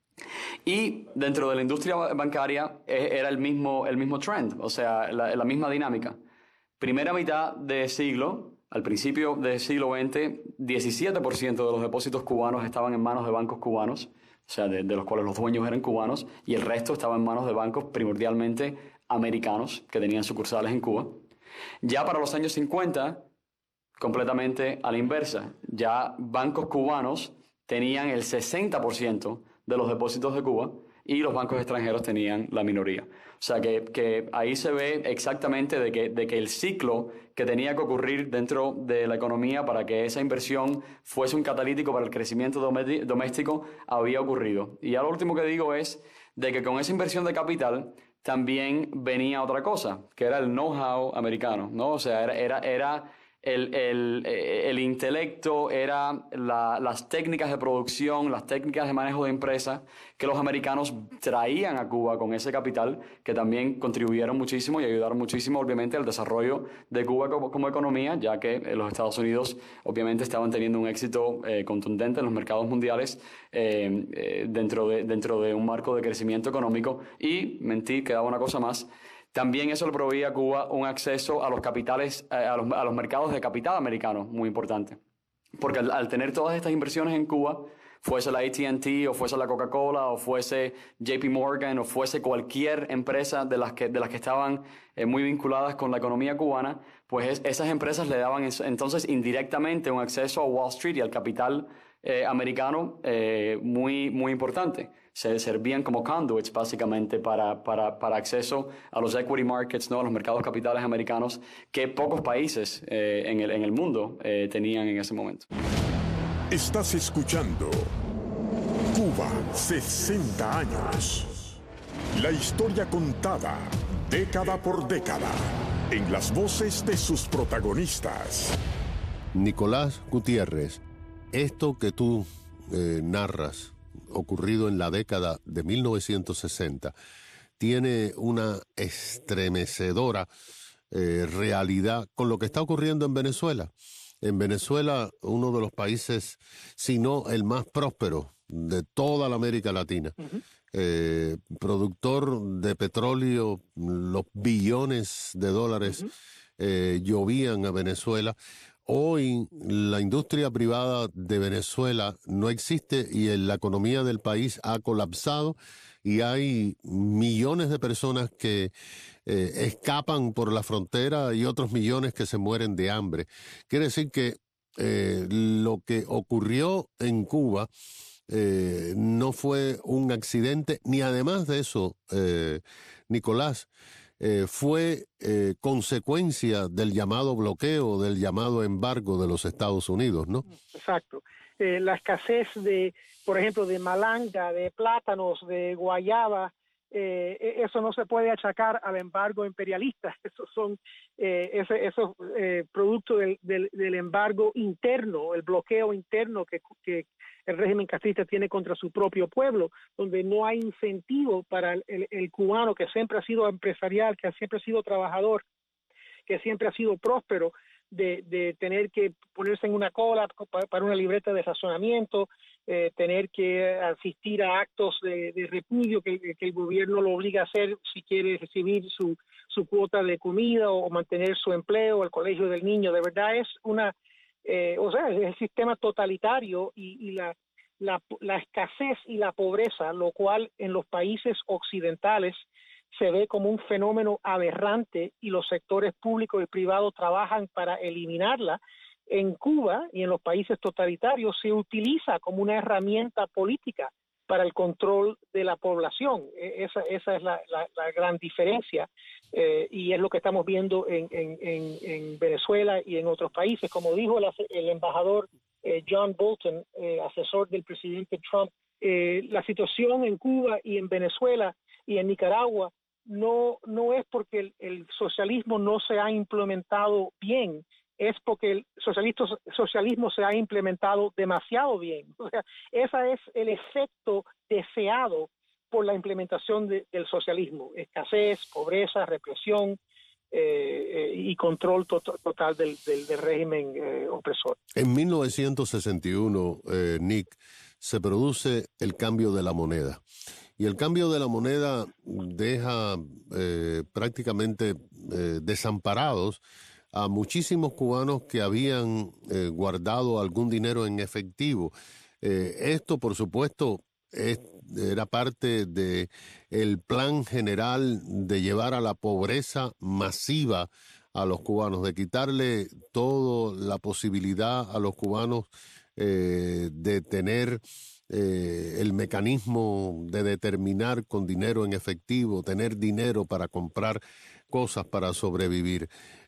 Y dentro de la industria bancaria eh, era el mismo, el mismo trend, o sea, la, la misma dinámica. Primera mitad de siglo, al principio del siglo veinte, diecisiete por ciento de los depósitos cubanos estaban en manos de bancos cubanos, o sea, de, de los cuales los dueños eran cubanos, y el resto estaba en manos de bancos primordialmente americanos que tenían sucursales en Cuba. Ya para los años cincuenta, completamente a la inversa, ya bancos cubanos tenían el sesenta por ciento de los depósitos de Cuba y los bancos extranjeros tenían la minoría. O sea que, que ahí se ve exactamente de que, de que el ciclo que tenía que ocurrir dentro de la economía para que esa inversión fuese un catalítico para el crecimiento doméstico había ocurrido. Y ya lo último que digo es de que con esa inversión de capital también venía otra cosa, que era el know-how americano, ¿no? O sea, era... era, era El, el, el intelecto, era la, las técnicas de producción, las técnicas de manejo de empresas que los americanos traían a Cuba con ese capital, que también contribuyeron muchísimo y ayudaron muchísimo, obviamente, al desarrollo de Cuba como, como economía, ya que los Estados Unidos, obviamente, estaban teniendo un éxito eh, contundente en los mercados mundiales eh, eh, dentro, de, dentro de un marco de crecimiento económico. Y, mentí, quedaba una cosa más. También eso le proveía a Cuba un acceso a los capitales, a los, a los mercados de capital americanos, muy importante. Porque al, al tener todas estas inversiones en Cuba, fuese la A T and T, o fuese la Coca-Cola, o fuese J P Morgan, o fuese cualquier empresa de las que, de las que estaban eh, muy vinculadas con la economía cubana, pues es, esas empresas le daban entonces indirectamente un acceso a Wall Street y al capital eh, americano eh, muy, muy importante. Se servían como conduits básicamente para, para, para acceso a los equity markets, ¿no? A los mercados capitales americanos que pocos países eh, en, el, en el mundo eh, tenían en ese momento. Estás escuchando Cuba, sesenta años. La historia contada década por década en las voces de sus protagonistas. Nicolás Gutiérrez, esto que tú eh, narras, ocurrido en la década de mil novecientos sesenta, tiene una estremecedora eh, realidad con lo que está ocurriendo en Venezuela. En Venezuela, uno de los países, si no el más próspero de toda la América Latina, uh-huh. eh, productor de petróleo, los billones de dólares uh-huh. eh, llovían a Venezuela. Hoy la industria privada de Venezuela no existe y la economía del país ha colapsado y hay millones de personas que eh, escapan por la frontera y otros millones que se mueren de hambre. Quiere decir que eh, lo que ocurrió en Cuba eh, no fue un accidente, ni además de eso, eh, Nicolás, Eh, fue eh, consecuencia del llamado bloqueo, del llamado embargo de los Estados Unidos, ¿no? Exacto. Eh, la escasez de, por ejemplo, de malanga, de plátanos, de guayaba, eh, eso no se puede achacar al embargo imperialista. Esos son eh, ese, esos eh, productos del, del, del embargo interno, el bloqueo interno que, que el régimen castrista tiene contra su propio pueblo, donde no hay incentivo para el, el, el cubano que siempre ha sido empresarial, que siempre ha sido trabajador, que siempre ha sido próspero, de, de tener que ponerse en una cola para una libreta de razonamiento, eh, tener que asistir a actos de, de repudio que, que el gobierno lo obliga a hacer si quiere recibir su, su cuota de comida o mantener su empleo, el colegio del niño. De verdad es una... Eh, o sea, es el sistema totalitario y, y la, la, la escasez y la pobreza, lo cual en los países occidentales se ve como un fenómeno aberrante y los sectores públicos y privados trabajan para eliminarla. En Cuba y en los países totalitarios se utiliza como una herramienta política para el control de la población. Esa, esa es la, la, la gran diferencia eh, y es lo que estamos viendo en, en, en, en Venezuela y en otros países. Como dijo el, el embajador eh, John Bolton, eh, asesor del presidente Trump, eh, la situación en Cuba y en Venezuela y en Nicaragua no, no es porque el, el socialismo no se ha implementado bien, es porque el socialismo, socialismo se ha implementado demasiado bien. O sea, ese es el efecto deseado por la implementación de, del socialismo: escasez, pobreza, represión eh, eh, y control to total del, del, del régimen eh, opresor. En mil novecientos sesenta y uno, eh, Nick, se produce el cambio de la moneda. Y el cambio de la moneda deja eh, prácticamente eh, desamparados a muchísimos cubanos que habían eh, guardado algún dinero en efectivo. Eh, esto, por supuesto, es, era parte de el plan general de llevar a la pobreza masiva a los cubanos, de quitarle toda la posibilidad a los cubanos eh, de tener eh, el mecanismo de determinar con dinero en efectivo, tener dinero para comprar cosas para sobrevivir.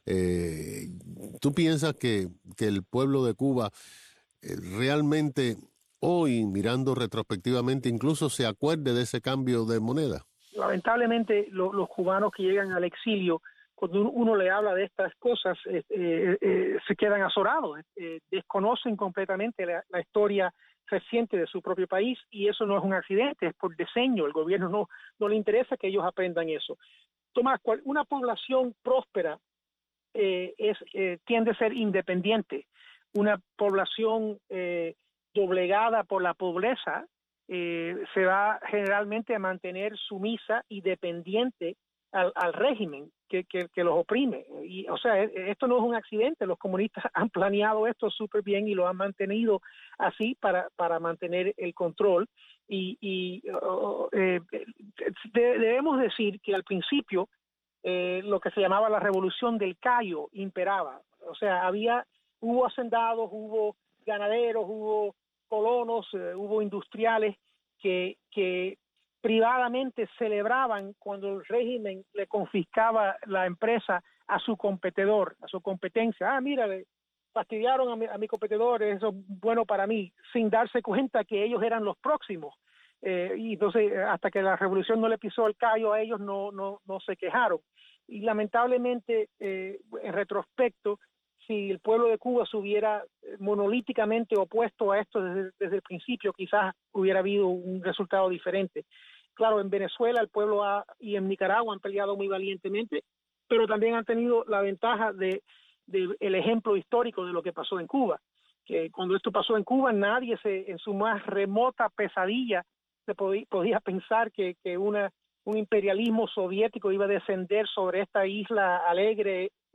Eh, ¿Tú piensas que, que el pueblo de Cuba eh, realmente hoy, mirando retrospectivamente, incluso se acuerde de ese cambio de moneda? Lamentablemente, lo, los cubanos que llegan al exilio, cuando uno le habla de estas cosas, eh, eh, eh, se quedan azorados, eh, desconocen completamente la, la historia reciente de su propio país, y eso no es un accidente, es por diseño. El gobierno no, no le interesa que ellos aprendan eso. Tomás, una población próspera eh, es, eh, tiende a ser independiente. Una población eh, doblegada por la pobreza eh, se va generalmente a mantener sumisa y dependiente al, al régimen que, que, que los oprime. Y, o sea, esto no es un accidente. Los comunistas han planeado esto súper bien y lo han mantenido así para, para mantener el control. Y, y uh, eh, de, debemos decir que al principio eh, lo que se llamaba la revolución del Cayo imperaba. O sea, había, hubo hacendados, hubo ganaderos, hubo colonos, eh, hubo industriales que, que privadamente celebraban cuando el régimen le confiscaba la empresa a su competidor, a su competencia. Ah, mira, le fastidiaron a mi, a mi competidor, eso es bueno para mí, sin darse cuenta que ellos eran los próximos. Eh, y entonces, hasta que la revolución no le pisó el callo a ellos, no, no, no se quejaron. Y lamentablemente, eh, en retrospecto, si el pueblo de Cuba se hubiera monolíticamente opuesto a esto desde, desde el principio, quizás hubiera habido un resultado diferente. Claro, en Venezuela el pueblo ha, y en Nicaragua han peleado muy valientemente, pero también han tenido la ventaja de, de el ejemplo histórico de lo que pasó en Cuba. Que cuando esto pasó en Cuba, nadie se, en su más remota pesadilla se podía, podía pensar que, que una, un imperialismo soviético iba a descender sobre esta isla alegre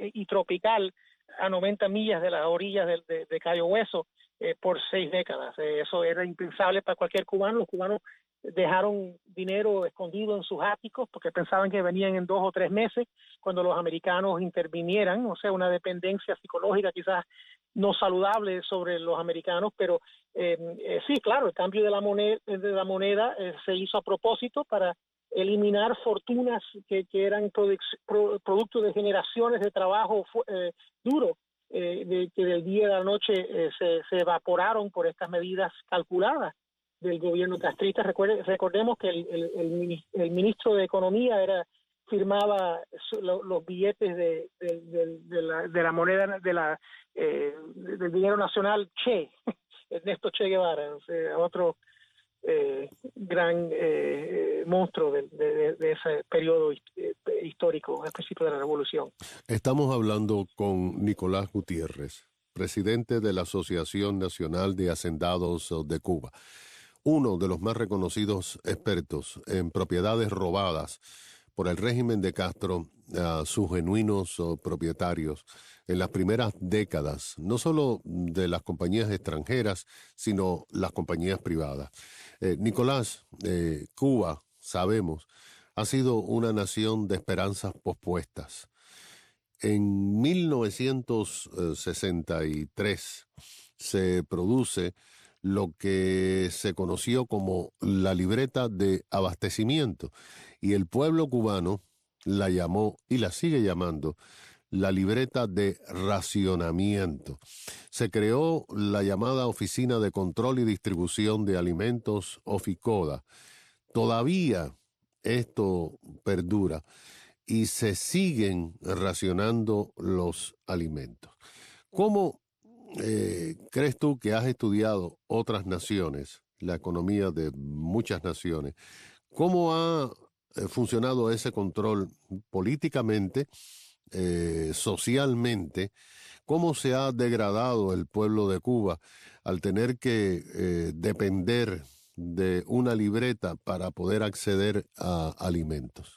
y tropical a noventa millas de las orillas de, de, de Cayo Hueso eh, por seis décadas. Eh, eso era impensable para cualquier cubano. Los cubanos dejaron dinero escondido en sus áticos porque pensaban que venían en dos o tres meses cuando los americanos intervinieran, o sea, una dependencia psicológica quizás no saludable sobre los americanos, pero eh, eh, sí, claro, el cambio de la moneda, de la moneda eh, se hizo a propósito para eliminar fortunas que, que eran produ pro, producto de generaciones de trabajo eh, duro, eh, de, que del día a la noche eh, se, se evaporaron por estas medidas calculadas del gobierno castrista. Recuerde, recordemos que el, el, el, el ministro de Economía era firmaba lo, los billetes de, de, de, de, la, de la moneda de la eh, del dinero nacional Che, Ernesto Che Guevara, o sea, otro Eh, gran eh, monstruo de, de, de ese periodo histórico, al principio de la Revolución. Estamos hablando con Nicolás Gutiérrez, presidente de la Asociación Nacional de Hacendados de Cuba, uno de los más reconocidos expertos en propiedades robadas por el régimen de Castro a sus genuinos uh, propietarios en las primeras décadas, no solo de las compañías extranjeras, sino las compañías privadas. Eh, Nicolás, eh, Cuba, sabemos, ha sido una nación de esperanzas pospuestas. En mil novecientos sesenta y tres se produce lo que se conoció como la libreta de abastecimiento, y el pueblo cubano la llamó y la sigue llamando la libreta de racionamiento. Se creó la llamada Oficina de Control y Distribución de Alimentos, OFICODA. Todavía esto perdura y se siguen racionando los alimentos. ¿Cómo eh, crees tú, que has estudiado otras naciones, la economía de muchas naciones, cómo ha eh, funcionado ese control políticamente, Eh, socialmente, cómo se ha degradado el pueblo de Cuba al tener que eh, depender de una libreta para poder acceder a alimentos?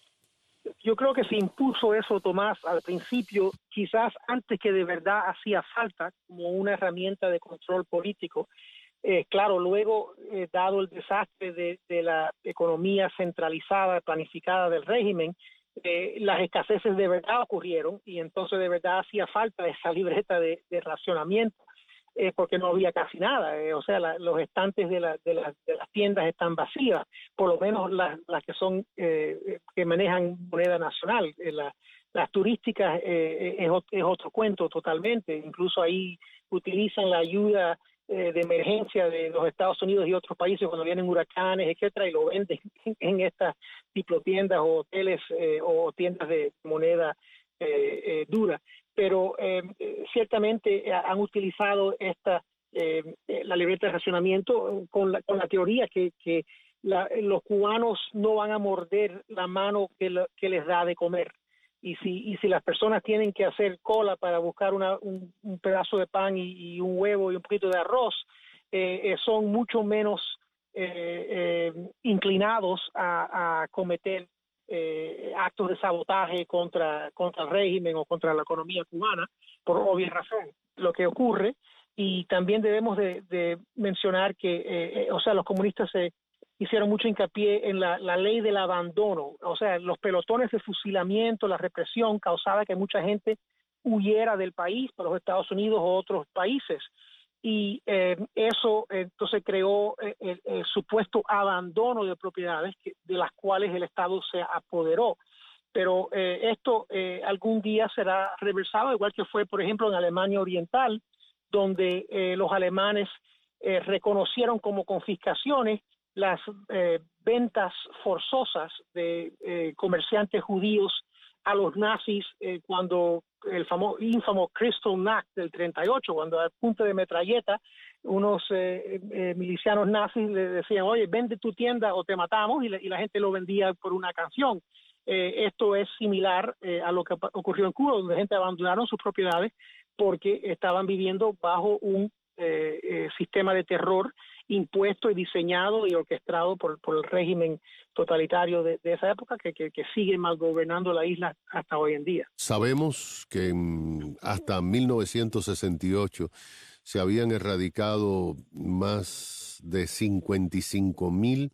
Yo creo que se impuso eso, Tomás, al principio, quizás antes que de verdad hacía falta como una herramienta de control político. Eh, claro, luego, eh, dado el desastre de, de la economía centralizada, planificada del régimen, Eh, las escaseces de verdad ocurrieron y entonces de verdad hacía falta esa libreta de, de racionamiento eh, porque no había casi nada, eh, o sea, la, los estantes de, la, de, la, de las tiendas están vacías, por lo menos las, las que son eh, que manejan moneda nacional. Eh, la, las turísticas eh, es, es otro cuento totalmente, incluso ahí utilizan la ayuda Eh, de emergencia de los Estados Unidos y otros países cuando vienen huracanes, etcétera, y lo venden en, en estas tiplotiendas o hoteles eh, o tiendas de moneda eh, eh, dura. Pero eh, ciertamente han utilizado esta eh, la libreta de racionamiento con la, con la teoría que, que la, los cubanos no van a morder la mano que, la, que les da de comer. Y si, y si las personas tienen que hacer cola para buscar una, un, un pedazo de pan y, y un huevo y un poquito de arroz, eh, eh, son mucho menos eh, eh, inclinados a, a cometer eh, actos de sabotaje contra, contra el régimen o contra la economía cubana, por obvias razones. Lo que ocurre, y también debemos de, de mencionar que, eh, eh, o sea, los comunistas se hicieron mucho hincapié en la, la ley del abandono, o sea, los pelotones de fusilamiento, la represión causaba que mucha gente huyera del país para los Estados Unidos o otros países, y eh, eso eh, entonces creó eh, el, el supuesto abandono de propiedades que, de las cuales el Estado se apoderó. Pero eh, esto eh, algún día será reversado, igual que fue, por ejemplo, en Alemania Oriental, donde eh, los alemanes eh, reconocieron como confiscaciones las eh, ventas forzosas de eh, comerciantes judíos a los nazis eh, cuando el famoso ínfamo Kristallnacht del treinta y ocho, cuando a punta de metralleta unos eh, eh, milicianos nazis le decían, oye, vende tu tienda o te matamos, y la, y la gente lo vendía por una canción. Eh, esto es similar eh, a lo que ocurrió en Cuba, donde la gente abandonaron sus propiedades porque estaban viviendo bajo un eh, eh, sistema de terror impuesto y diseñado y orquestado por, por el régimen totalitario de, de esa época que, que, que sigue mal gobernando la isla hasta hoy en día. Sabemos que hasta mil novecientos sesenta y ocho se habían erradicado más de cincuenta y cinco mil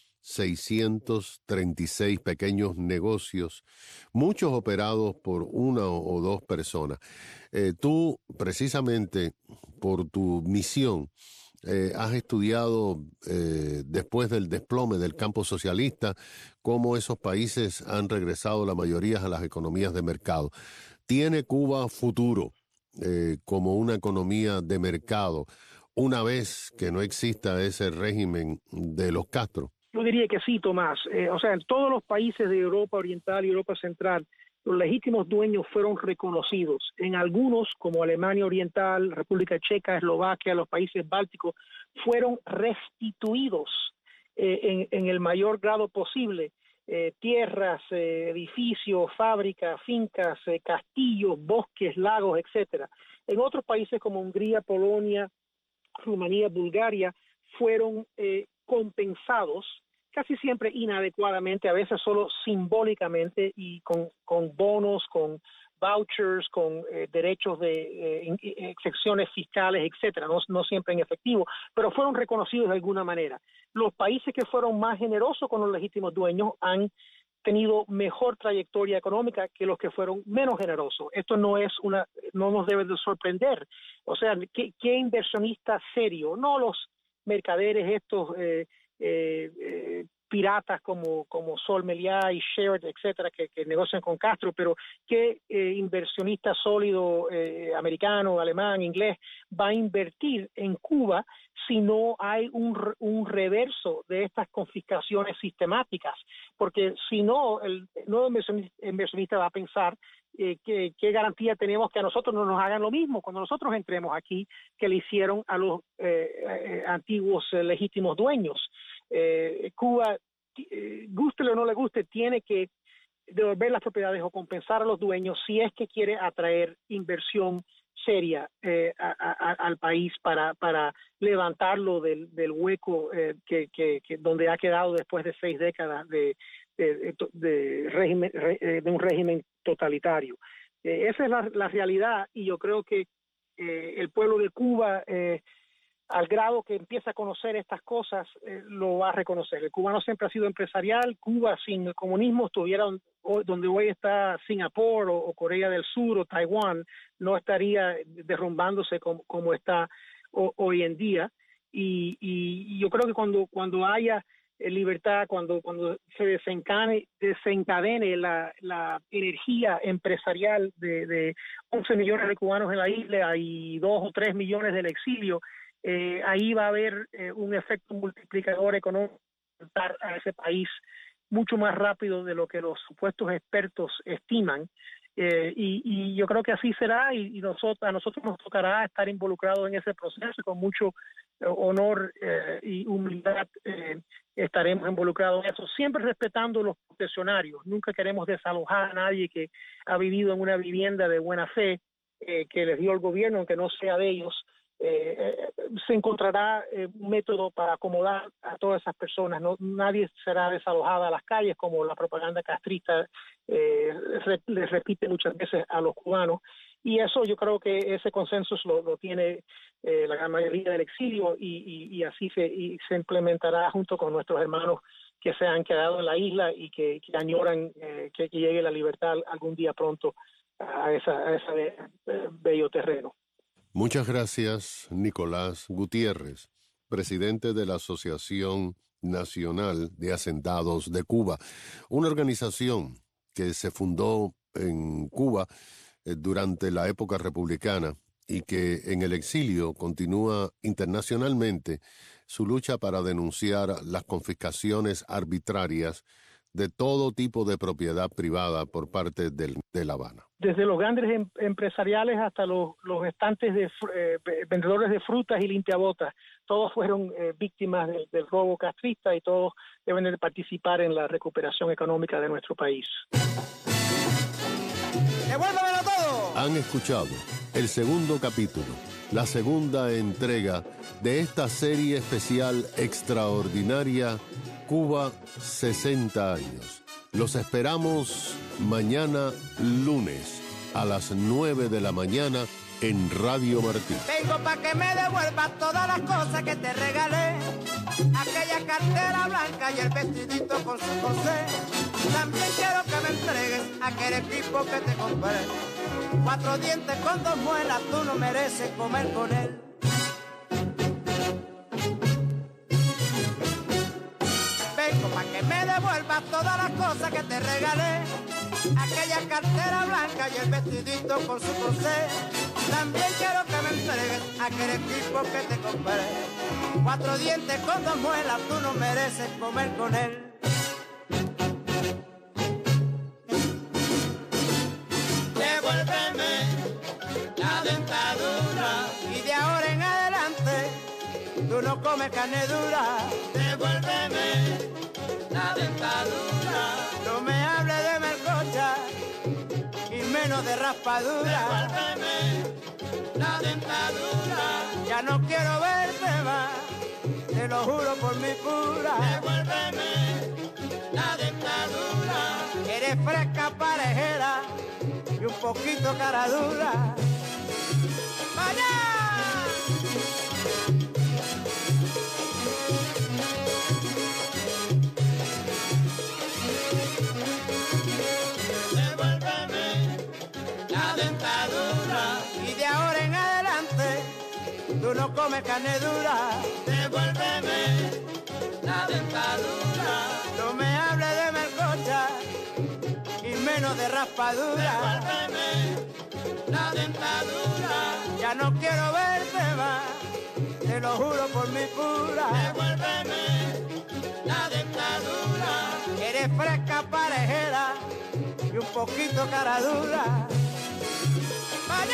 seiscientos treinta y seis pequeños negocios, muchos operados por una o dos personas. Eh, tú, precisamente por tu misión, eh, has estudiado, eh, después del desplome del campo socialista, cómo esos países han regresado la mayoría a las economías de mercado. ¿Tiene Cuba futuro eh, como una economía de mercado una vez que no exista ese régimen de los Castro? Yo diría que sí, Tomás. Eh, o sea, en todos los países de Europa Oriental y Europa Central, los legítimos dueños fueron reconocidos. En algunos, como Alemania Oriental, República Checa, Eslovaquia, los países bálticos, fueron restituidos eh, en, en el mayor grado posible. Eh, tierras, eh, edificios, fábricas, fincas, eh, castillos, bosques, lagos, etcétera. En otros países como Hungría, Polonia, Rumanía, Bulgaria, fueron eh, compensados, casi siempre inadecuadamente, a veces solo simbólicamente y con, con bonos, con vouchers, con eh, derechos de eh, excepciones fiscales, etcétera, no, no siempre en efectivo, pero fueron reconocidos de alguna manera. Los países que fueron más generosos con los legítimos dueños han tenido mejor trayectoria económica que los que fueron menos generosos. Esto no es una, no nos debe de sorprender. O sea, ¿qué, qué inversionista serio? No los mercaderes estos eh, eh, eh, piratas como, como Sol Meliá y Sheridan, etcétera, que, que negocian con Castro, pero ¿qué eh, inversionista sólido eh, americano, alemán, inglés va a invertir en Cuba si no hay un, un reverso de estas confiscaciones sistemáticas? Porque si no, el nuevo inversionista, inversionista va a pensar eh, que, qué garantía tenemos que a nosotros no nos hagan lo mismo cuando nosotros entremos aquí que le hicieron a los eh, eh, antiguos eh, legítimos dueños. Eh, Cuba, eh, gústele o no le guste, tiene que devolver las propiedades o compensar a los dueños si es que quiere atraer inversión seria eh, a, a, al país para, para levantarlo del, del hueco eh, que, que, que donde ha quedado después de seis décadas de, de, de, de, régimen, de un régimen totalitario. Eh, esa es la, la realidad, y yo creo que eh, el pueblo de Cuba, eh, al grado que empieza a conocer estas cosas, eh, lo va a reconocer. El cubano siempre ha sido empresarial. Cuba sin el comunismo estuviera donde hoy está Singapur o, o Corea del Sur o Taiwán, no estaría derrumbándose como, como está o, hoy en día. Y, y, y yo creo que cuando, cuando haya libertad, cuando, cuando se desencadene, desencadene la, la energía empresarial de, de once millones de cubanos en la isla y dos o tres millones del exilio, Eh, ahí va a haber eh, un efecto multiplicador económico a ese país mucho más rápido de lo que los supuestos expertos estiman, eh, y, y yo creo que así será, y, y nosotros, a nosotros nos tocará estar involucrados en ese proceso con mucho eh, honor eh, y humildad. Eh, estaremos involucrados en eso, siempre respetando los concesionarios. Nunca queremos desalojar a nadie que ha vivido en una vivienda de buena fe eh, que les dio el gobierno, aunque no sea de ellos. Eh, eh, se encontrará eh, un método para acomodar a todas esas personas. No, nadie será desalojada a las calles, como la propaganda castrista eh, re, les repite muchas veces a los cubanos, y eso yo creo que ese consenso lo, lo tiene eh, la gran mayoría del exilio, y, y, y así se, y se implementará junto con nuestros hermanos que se han quedado en la isla y que, que añoran eh, que, que llegue la libertad algún día pronto a, esa, a ese eh, bello terreno. Muchas gracias, Nicolás Gutiérrez, presidente de la Asociación Nacional de Hacendados de Cuba, una organización que se fundó en Cuba eh, durante la época republicana y que en el exilio continúa internacionalmente su lucha para denunciar las confiscaciones arbitrarias de todo tipo de propiedad privada por parte del, de La Habana. Desde los grandes em, empresariales hasta los, los estantes de eh, vendedores de frutas y limpiabotas, todos fueron eh, víctimas del, del robo castrista, y todos deben de participar en la recuperación económica de nuestro país. ¡Devuélvamelo todo! Han escuchado el segundo capítulo, la segunda entrega de esta serie especial extraordinaria, Cuba sesenta años. Los esperamos mañana lunes a las nueve de la mañana en Radio Martí. Vengo pa' que me devuelvas todas las cosas que te regalé. Aquella cartera blanca y el vestidito con su corsé. También quiero que me entregues aquel equipo que te compré. Cuatro dientes con dos muelas, tú no mereces comer con él. Vengo pa' que me devuelvas todas las cosas que te regalé. Aquella cartera blanca y el vestidito con su corsé. También quiero que me entregues aquel equipo que te compré. Cuatro dientes con dos muelas, tú no mereces comer con él. Devuélveme la dentadura y de ahora en adelante tú no comes carne dura. Devuélveme la dentadura. No me hables de melcocha y menos de raspadura. Devuélveme la dentadura. Ya no quiero verte más, te lo juro por mi pura. Devuélveme la dentadura. Eres fresca, parejera y un poquito cara dura. ¡Vaya! Tú no comes carne dura. Devuélveme la dentadura. No me hables de melcocha y menos de raspadura. Devuélveme la dentadura. Ya no quiero verte más, te lo juro por mi pura. Devuélveme la dentadura. Eres fresca, parejera y un poquito cara dura. ¡Vaya!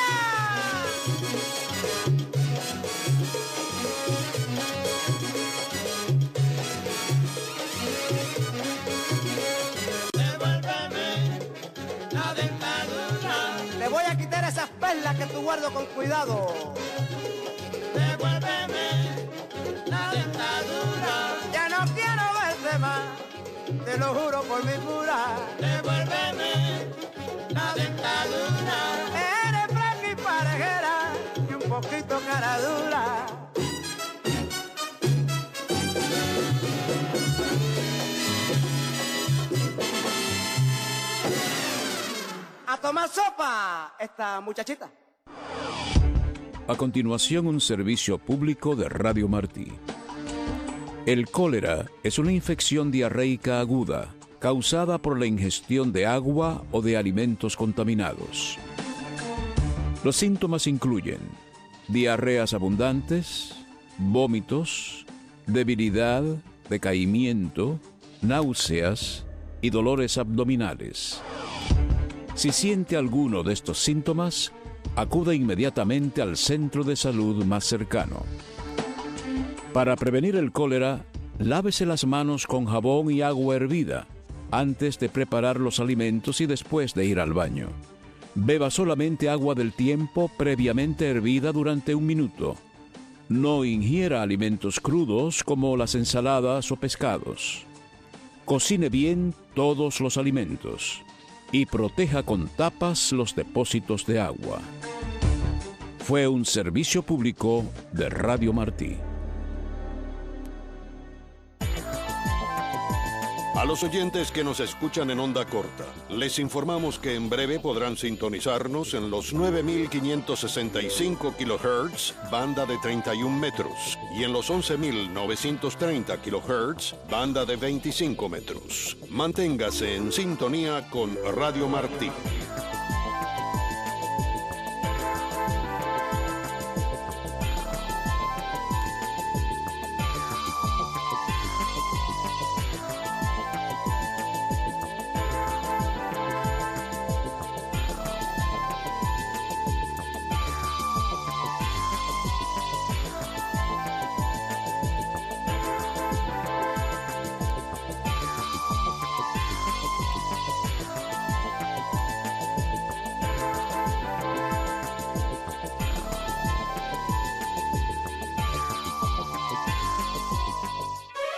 Te voy a quitar esas perlas que tú guardo con cuidado. Devuélveme la dentadura. Ya no quiero verte más, te lo juro por mi pura. Devuélveme la dentadura. Eres fresca y parejera y un poquito cara dura. A tomar sopa, esta muchachita. A continuación, un servicio público de Radio Martí. El cólera es una infección diarreica aguda causada por la ingestión de agua o de alimentos contaminados. Los síntomas incluyen diarreas abundantes, vómitos, debilidad, decaimiento, náuseas y dolores abdominales. Si siente alguno de estos síntomas, acuda inmediatamente al centro de salud más cercano. Para prevenir el cólera, lávese las manos con jabón y agua hervida antes de preparar los alimentos y después de ir al baño. Beba solamente agua del tiempo previamente hervida durante un minuto. No ingiera alimentos crudos como las ensaladas o pescados. Cocine bien todos los alimentos y proteja con tapas los depósitos de agua. Fue un servicio público de Radio Martí. A los oyentes que nos escuchan en onda corta, les informamos que en breve podrán sintonizarnos en los nueve mil quinientos sesenta y cinco kilohertz, banda de treinta y un metros, y en los once mil novecientos treinta kilohertz, banda de veinticinco metros. Manténgase en sintonía con Radio Martí.